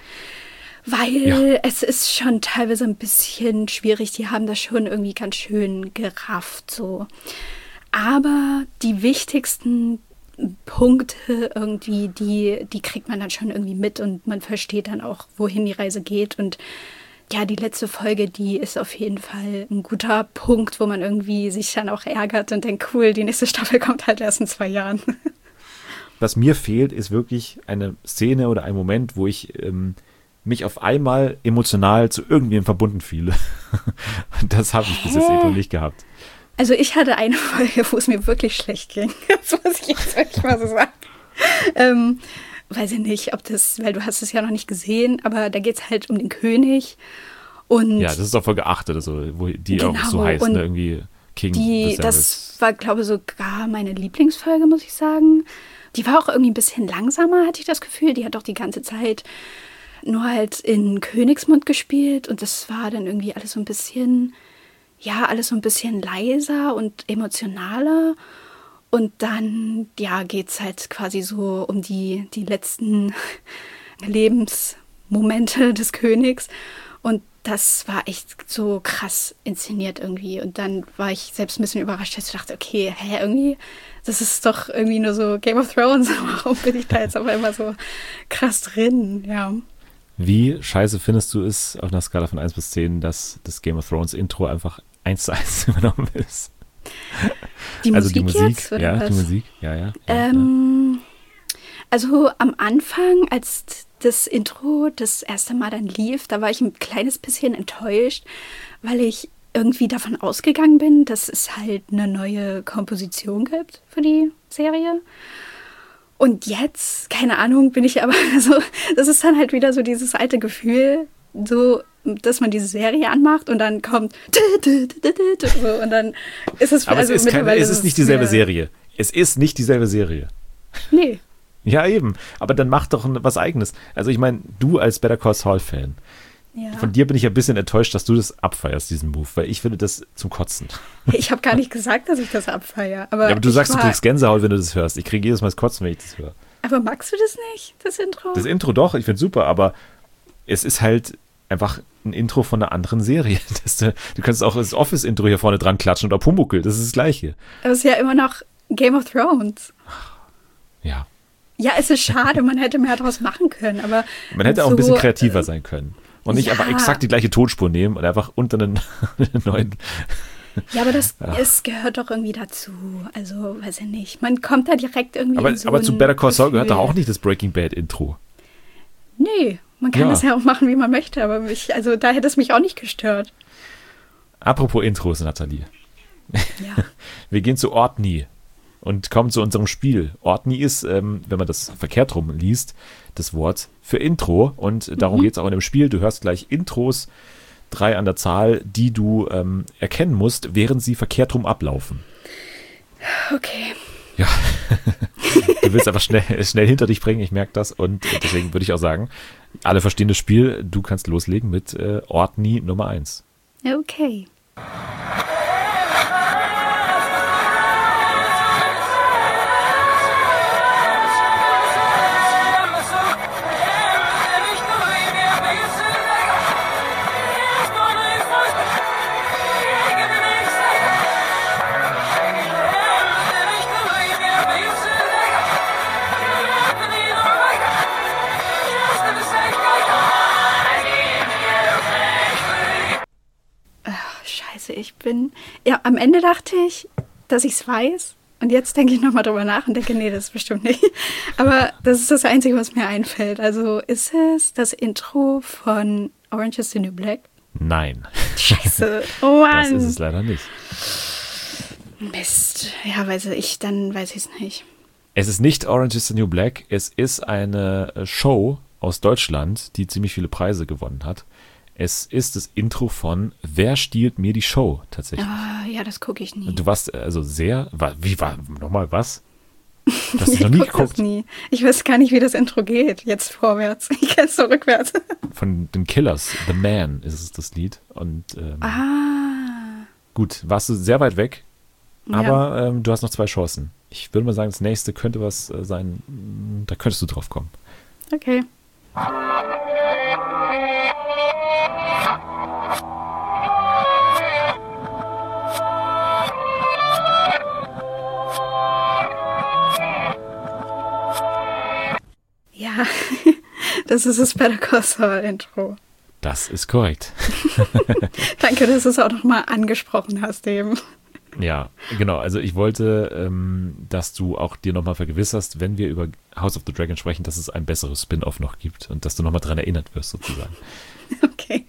Weil es ist schon teilweise ein bisschen schwierig. Die haben das schon irgendwie ganz schön gerafft so. Aber die wichtigsten Punkte irgendwie, die kriegt man dann schon irgendwie mit und man versteht dann auch, wohin die Reise geht. Und ja, die letzte Folge, die ist auf jeden Fall ein guter Punkt, wo man irgendwie sich dann auch ärgert und denkt, cool, die nächste Staffel kommt halt erst in 2 Jahren. Was mir fehlt, ist wirklich eine Szene oder ein Moment, wo ich mich auf einmal emotional zu irgendwem verbunden fühle. Und das habe ich bis jetzt eben nicht gehabt. Also ich hatte eine Folge, wo es mir wirklich schlecht ging. Das muss ich jetzt wirklich mal so sagen. Weiß ich nicht, ob das, weil du hast es ja noch nicht gesehen, aber da geht es halt um den König. Und ja, das ist auch Folge 8 oder so, wo die genau, auch so heißt, ne? Irgendwie King. Das war, glaube ich, sogar meine Lieblingsfolge, muss ich sagen. Die war auch irgendwie ein bisschen langsamer, hatte ich das Gefühl. Die hat auch die ganze Zeit nur halt in Königsmund gespielt und das war dann irgendwie alles so ein bisschen, ja, alles so ein bisschen leiser und emotionaler. Und dann, ja, geht es halt quasi so um die letzten Lebensmomente des Königs. Und das war echt so krass inszeniert irgendwie. Und dann war ich selbst ein bisschen überrascht, dass ich dachte, okay, irgendwie, das ist doch irgendwie nur so Game of Thrones. Warum bin ich da jetzt auf einmal so krass drin? Ja. Wie scheiße findest du es auf einer Skala von 1 bis 10, dass das Game of Thrones Intro einfach 1:1 übernommen ist? Die also Musik die Musik, jetzt, oder ja, was? die Musik, ja. Also am Anfang, als das Intro das erste Mal dann lief, da war ich ein kleines bisschen enttäuscht, weil ich irgendwie davon ausgegangen bin, dass es halt eine neue Komposition gibt für die Serie. Und jetzt, keine Ahnung, bin ich aber so, das ist dann halt wieder so dieses alte Gefühl, so, dass man diese Serie anmacht und dann kommt so, und dann ist es aber also es ist nicht dieselbe Serie. Es ist nicht dieselbe Serie. Nee. Ja, eben. Aber dann mach doch was Eigenes. Also ich meine, du als Better Call Saul-Fan, Ja. von dir bin ich ein bisschen enttäuscht, dass du das abfeierst, diesen Move, weil ich finde das zum Kotzen. Ich habe gar nicht gesagt, dass ich das abfeiere. Ja, aber du sagst, du kriegst Gänsehaut, wenn du das hörst. Ich kriege jedes Mal das Kotzen, wenn ich das höre. Aber magst du das nicht, das Intro? Das Intro doch, ich finde es super, aber es ist halt einfach ein Intro von einer anderen Serie. Du kannst auch das Office-Intro hier vorne dran klatschen oder Pumuckl, das ist das Gleiche. Aber es ist ja immer noch Game of Thrones. Ja. Ja, es ist schade, man hätte mehr daraus machen können, aber Man hätte auch ein bisschen kreativer sein können. Und nicht ja. einfach exakt die gleiche Tonspur nehmen und einfach unter einen neuen. Ja, aber es gehört doch irgendwie dazu. Also, weiß ich nicht. Man kommt da direkt irgendwie Aber, in so aber zu ein Better Call Saul gehört doch Gefühl. auch nicht das Breaking Bad Intro. Nee, man kann Ja. das ja auch machen, wie man möchte, aber also da hätte es mich auch nicht gestört. Apropos Intros, Nathalie. Ja. Wir gehen zu Orkney und kommen zu unserem Spiel. Orkney ist, wenn man das verkehrt rum liest, das Wort für Intro. Und darum geht es auch in dem Spiel. Du hörst gleich Intros, 3 an der Zahl, die du erkennen musst, während sie verkehrt rum ablaufen. Okay. Ja, du willst einfach schnell hinter dich bringen, ich merke das. Und deswegen würde ich auch sagen, alle verstehen das Spiel. Du kannst loslegen mit Orkney Nummer 1. Okay. Scheiße, ja, am Ende dachte ich, dass ich es weiß. Und jetzt denke ich nochmal drüber nach und denke, nee, das ist bestimmt nicht. Aber das ist das Einzige, was mir einfällt. Also ist es das Intro von Orange is the New Black? Nein, Scheiße. Oh Mann. das ist es leider nicht. Mist. Ja, dann weiß ich es nicht. Es ist nicht Orange is the New Black, es ist eine Show aus Deutschland, die ziemlich viele Preise gewonnen hat. Es ist das Intro von Wer stiehlt mir die Show tatsächlich. Ja, das gucke ich nie. Du warst also nochmal was? Du hast es noch nie guck geguckt? das nie. Ich weiß gar nicht, wie das Intro geht. Jetzt vorwärts. Ich kenne es so rückwärts. Von den Killers, The Man ist es das Lied. Und gut, warst du sehr weit weg, aber du hast noch 2 Chancen. Ich würde mal sagen, das nächste könnte was sein, da könntest du drauf kommen. Okay. Das ist das Better Call Saul Intro. Das ist korrekt. Danke, dass du es auch nochmal angesprochen hast eben. Ja, genau. Also ich wollte, dass du auch dir nochmal vergewisserst, wenn wir über House of the Dragon sprechen, dass es ein besseres Spin-off noch gibt und dass du nochmal dran erinnert wirst sozusagen. Okay.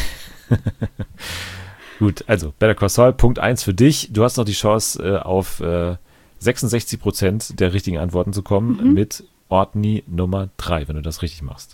Gut, also Better Call Saul, Punkt 1 für dich. Du hast noch die Chance, auf 66% der richtigen Antworten zu kommen mit Ortney Nummer 3, wenn du das richtig machst.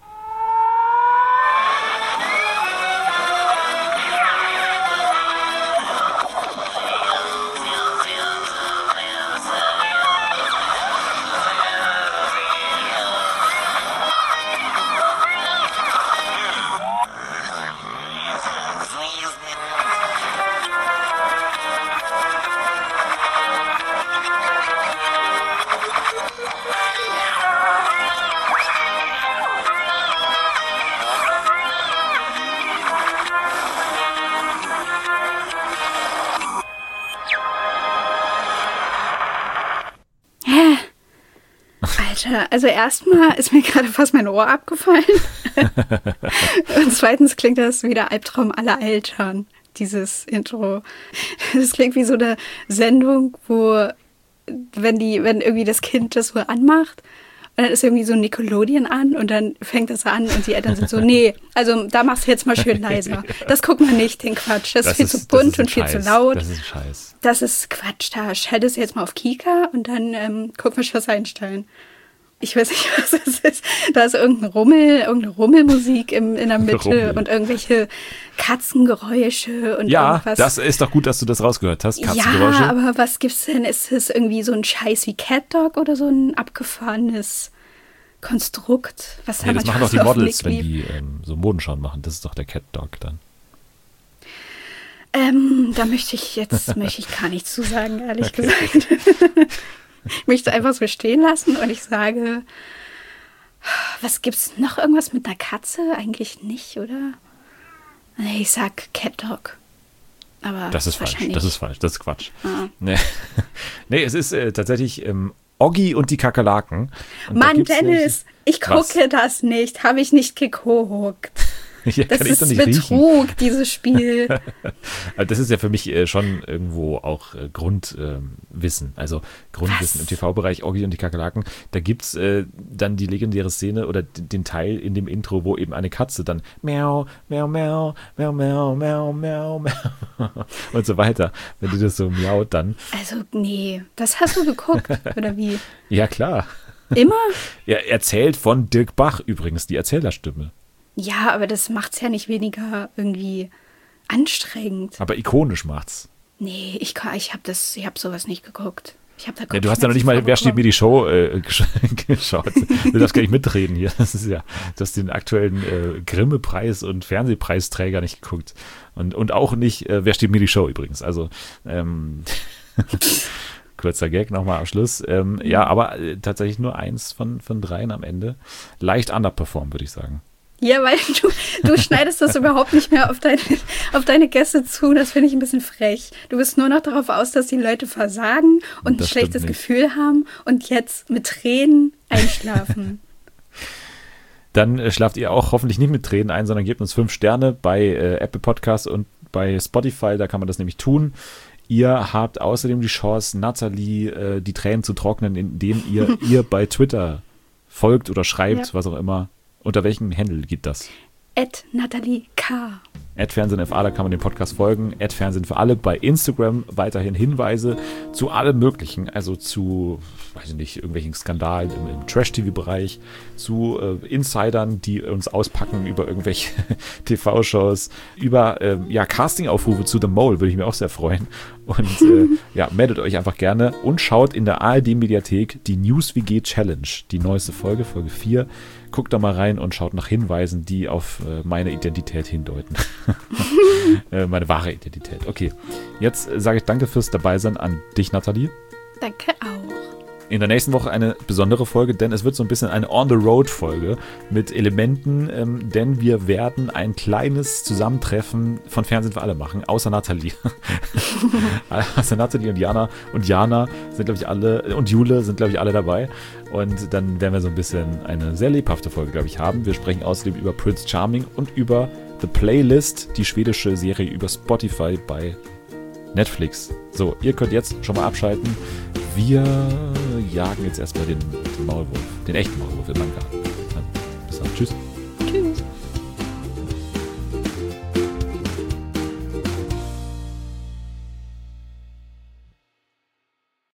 Also erstmal ist mir gerade fast mein Ohr abgefallen. Und zweitens klingt das wie der Albtraum aller Eltern, dieses Intro. Das klingt wie so eine Sendung, wo, wenn irgendwie das Kind das so anmacht, und dann ist irgendwie so ein Nickelodeon an und dann fängt das an und die Eltern sind so, nee, also da machst du jetzt mal schön leiser. Das guckt man nicht, den Quatsch. Das ist viel zu bunt und viel zu laut. Das ist Scheiß. Das ist Quatsch. Da schaltest du jetzt mal auf Kika und dann guck mal was einstellen. Ich weiß nicht, was das ist. Da ist irgendeine Rummelmusik in der Mitte und irgendwelche Katzengeräusche und irgendwas. Ja, das ist doch gut, dass du das rausgehört hast, Katzengeräusche. Ja, aber was gibt's denn? Ist es irgendwie so ein Scheiß wie Cat Dog oder so ein abgefahrenes Konstrukt? Was das machen doch die Models, wenn die so Modenschauen machen. Das ist doch der Cat Dog dann. Da möchte ich gar nichts zu sagen, ehrlich gesagt. Ich möchte einfach so stehen lassen und ich sage, was gibt's noch? Irgendwas mit einer Katze? Eigentlich nicht, oder? Nee, ich sag Cat Dog. Aber das ist falsch. Das ist falsch. Das ist Quatsch. Ah. Nee, es ist tatsächlich Oggi und die Kakerlaken. Und Mann, Dennis, ich gucke das nicht. Habe ich nicht geguckt. Ja, das ist Betrug, dieses Spiel. Das ist ja für mich schon irgendwo auch Grundwissen. Also Grundwissen im TV-Bereich, Oggi und die Kakerlaken. Da gibt es dann die legendäre Szene oder den Teil in dem Intro, wo eben eine Katze dann miau, miau, miau, miau, miau, miau, miau, miau und so weiter. Wenn die das so miaut, dann. Also, nee, das hast du geguckt, oder wie? Ja, klar. Immer? Er erzählt von Dirk Bach übrigens, die Erzählerstimme. Ja, aber das macht's ja nicht weniger irgendwie anstrengend. Aber ikonisch macht's. Nee, ich hab sowas nicht geguckt. Ja, du hast ja noch nicht mal Wer steht mir die Show geschaut. Du darfst gar nicht mitreden hier. Das ist ja, du hast den aktuellen Grimme-Preis und Fernsehpreisträger nicht geguckt. Und auch nicht Wer steht mir die Show übrigens. Also, kurzer Gag nochmal am Schluss. Ja, aber tatsächlich nur 1 von 3 am Ende. Leicht underperformed, würde ich sagen. Ja, weil du schneidest das überhaupt nicht mehr auf deine Gäste zu. Das finde ich ein bisschen frech. Du bist nur noch darauf aus, dass die Leute versagen und ein schlechtes Gefühl haben und jetzt mit Tränen einschlafen. Dann schlaft ihr auch hoffentlich nicht mit Tränen ein, sondern gebt uns 5 Sterne bei Apple Podcasts und bei Spotify. Da kann man das nämlich tun. Ihr habt außerdem die Chance, Nathalie die Tränen zu trocknen, indem ihr bei Twitter folgt oder schreibt, was auch immer. Unter welchem Handle gibt das? @NathalieK. @FernsehenFA, da kann man dem Podcast folgen. @Fernsehen für alle. Bei Instagram weiterhin Hinweise zu allem Möglichen. Also zu, weiß ich nicht, irgendwelchen Skandalen im Trash-TV-Bereich, zu Insidern, die uns auspacken über irgendwelche TV-Shows, über Casting-Aufrufe zu The Mole, würde ich mir auch sehr freuen. Und meldet euch einfach gerne und schaut in der ARD-Mediathek die News-WG Challenge, die neueste Folge 4. Guckt da mal rein und schaut nach Hinweisen, die auf meine Identität hindeuten. Meine wahre Identität. Okay, jetzt sage ich danke fürs Dabeisein an dich, Nathalie. Danke auch. In der nächsten Woche eine besondere Folge, denn es wird so ein bisschen eine On-the-Road-Folge mit Elementen, denn wir werden ein kleines Zusammentreffen von Fernsehen für alle machen, außer Nathalie. Also Nathalie und Jana sind, glaube ich, alle, und Jule sind, glaube ich, alle dabei. Und dann werden wir so ein bisschen eine sehr lebhafte Folge, glaube ich, haben. Wir sprechen außerdem über Prince Charming und über The Playlist, die schwedische Serie über Spotify bei Netflix. So, ihr könnt jetzt schon mal abschalten. Wir jagen jetzt erstmal den Maulwurf, den echten Maulwurf im Manga.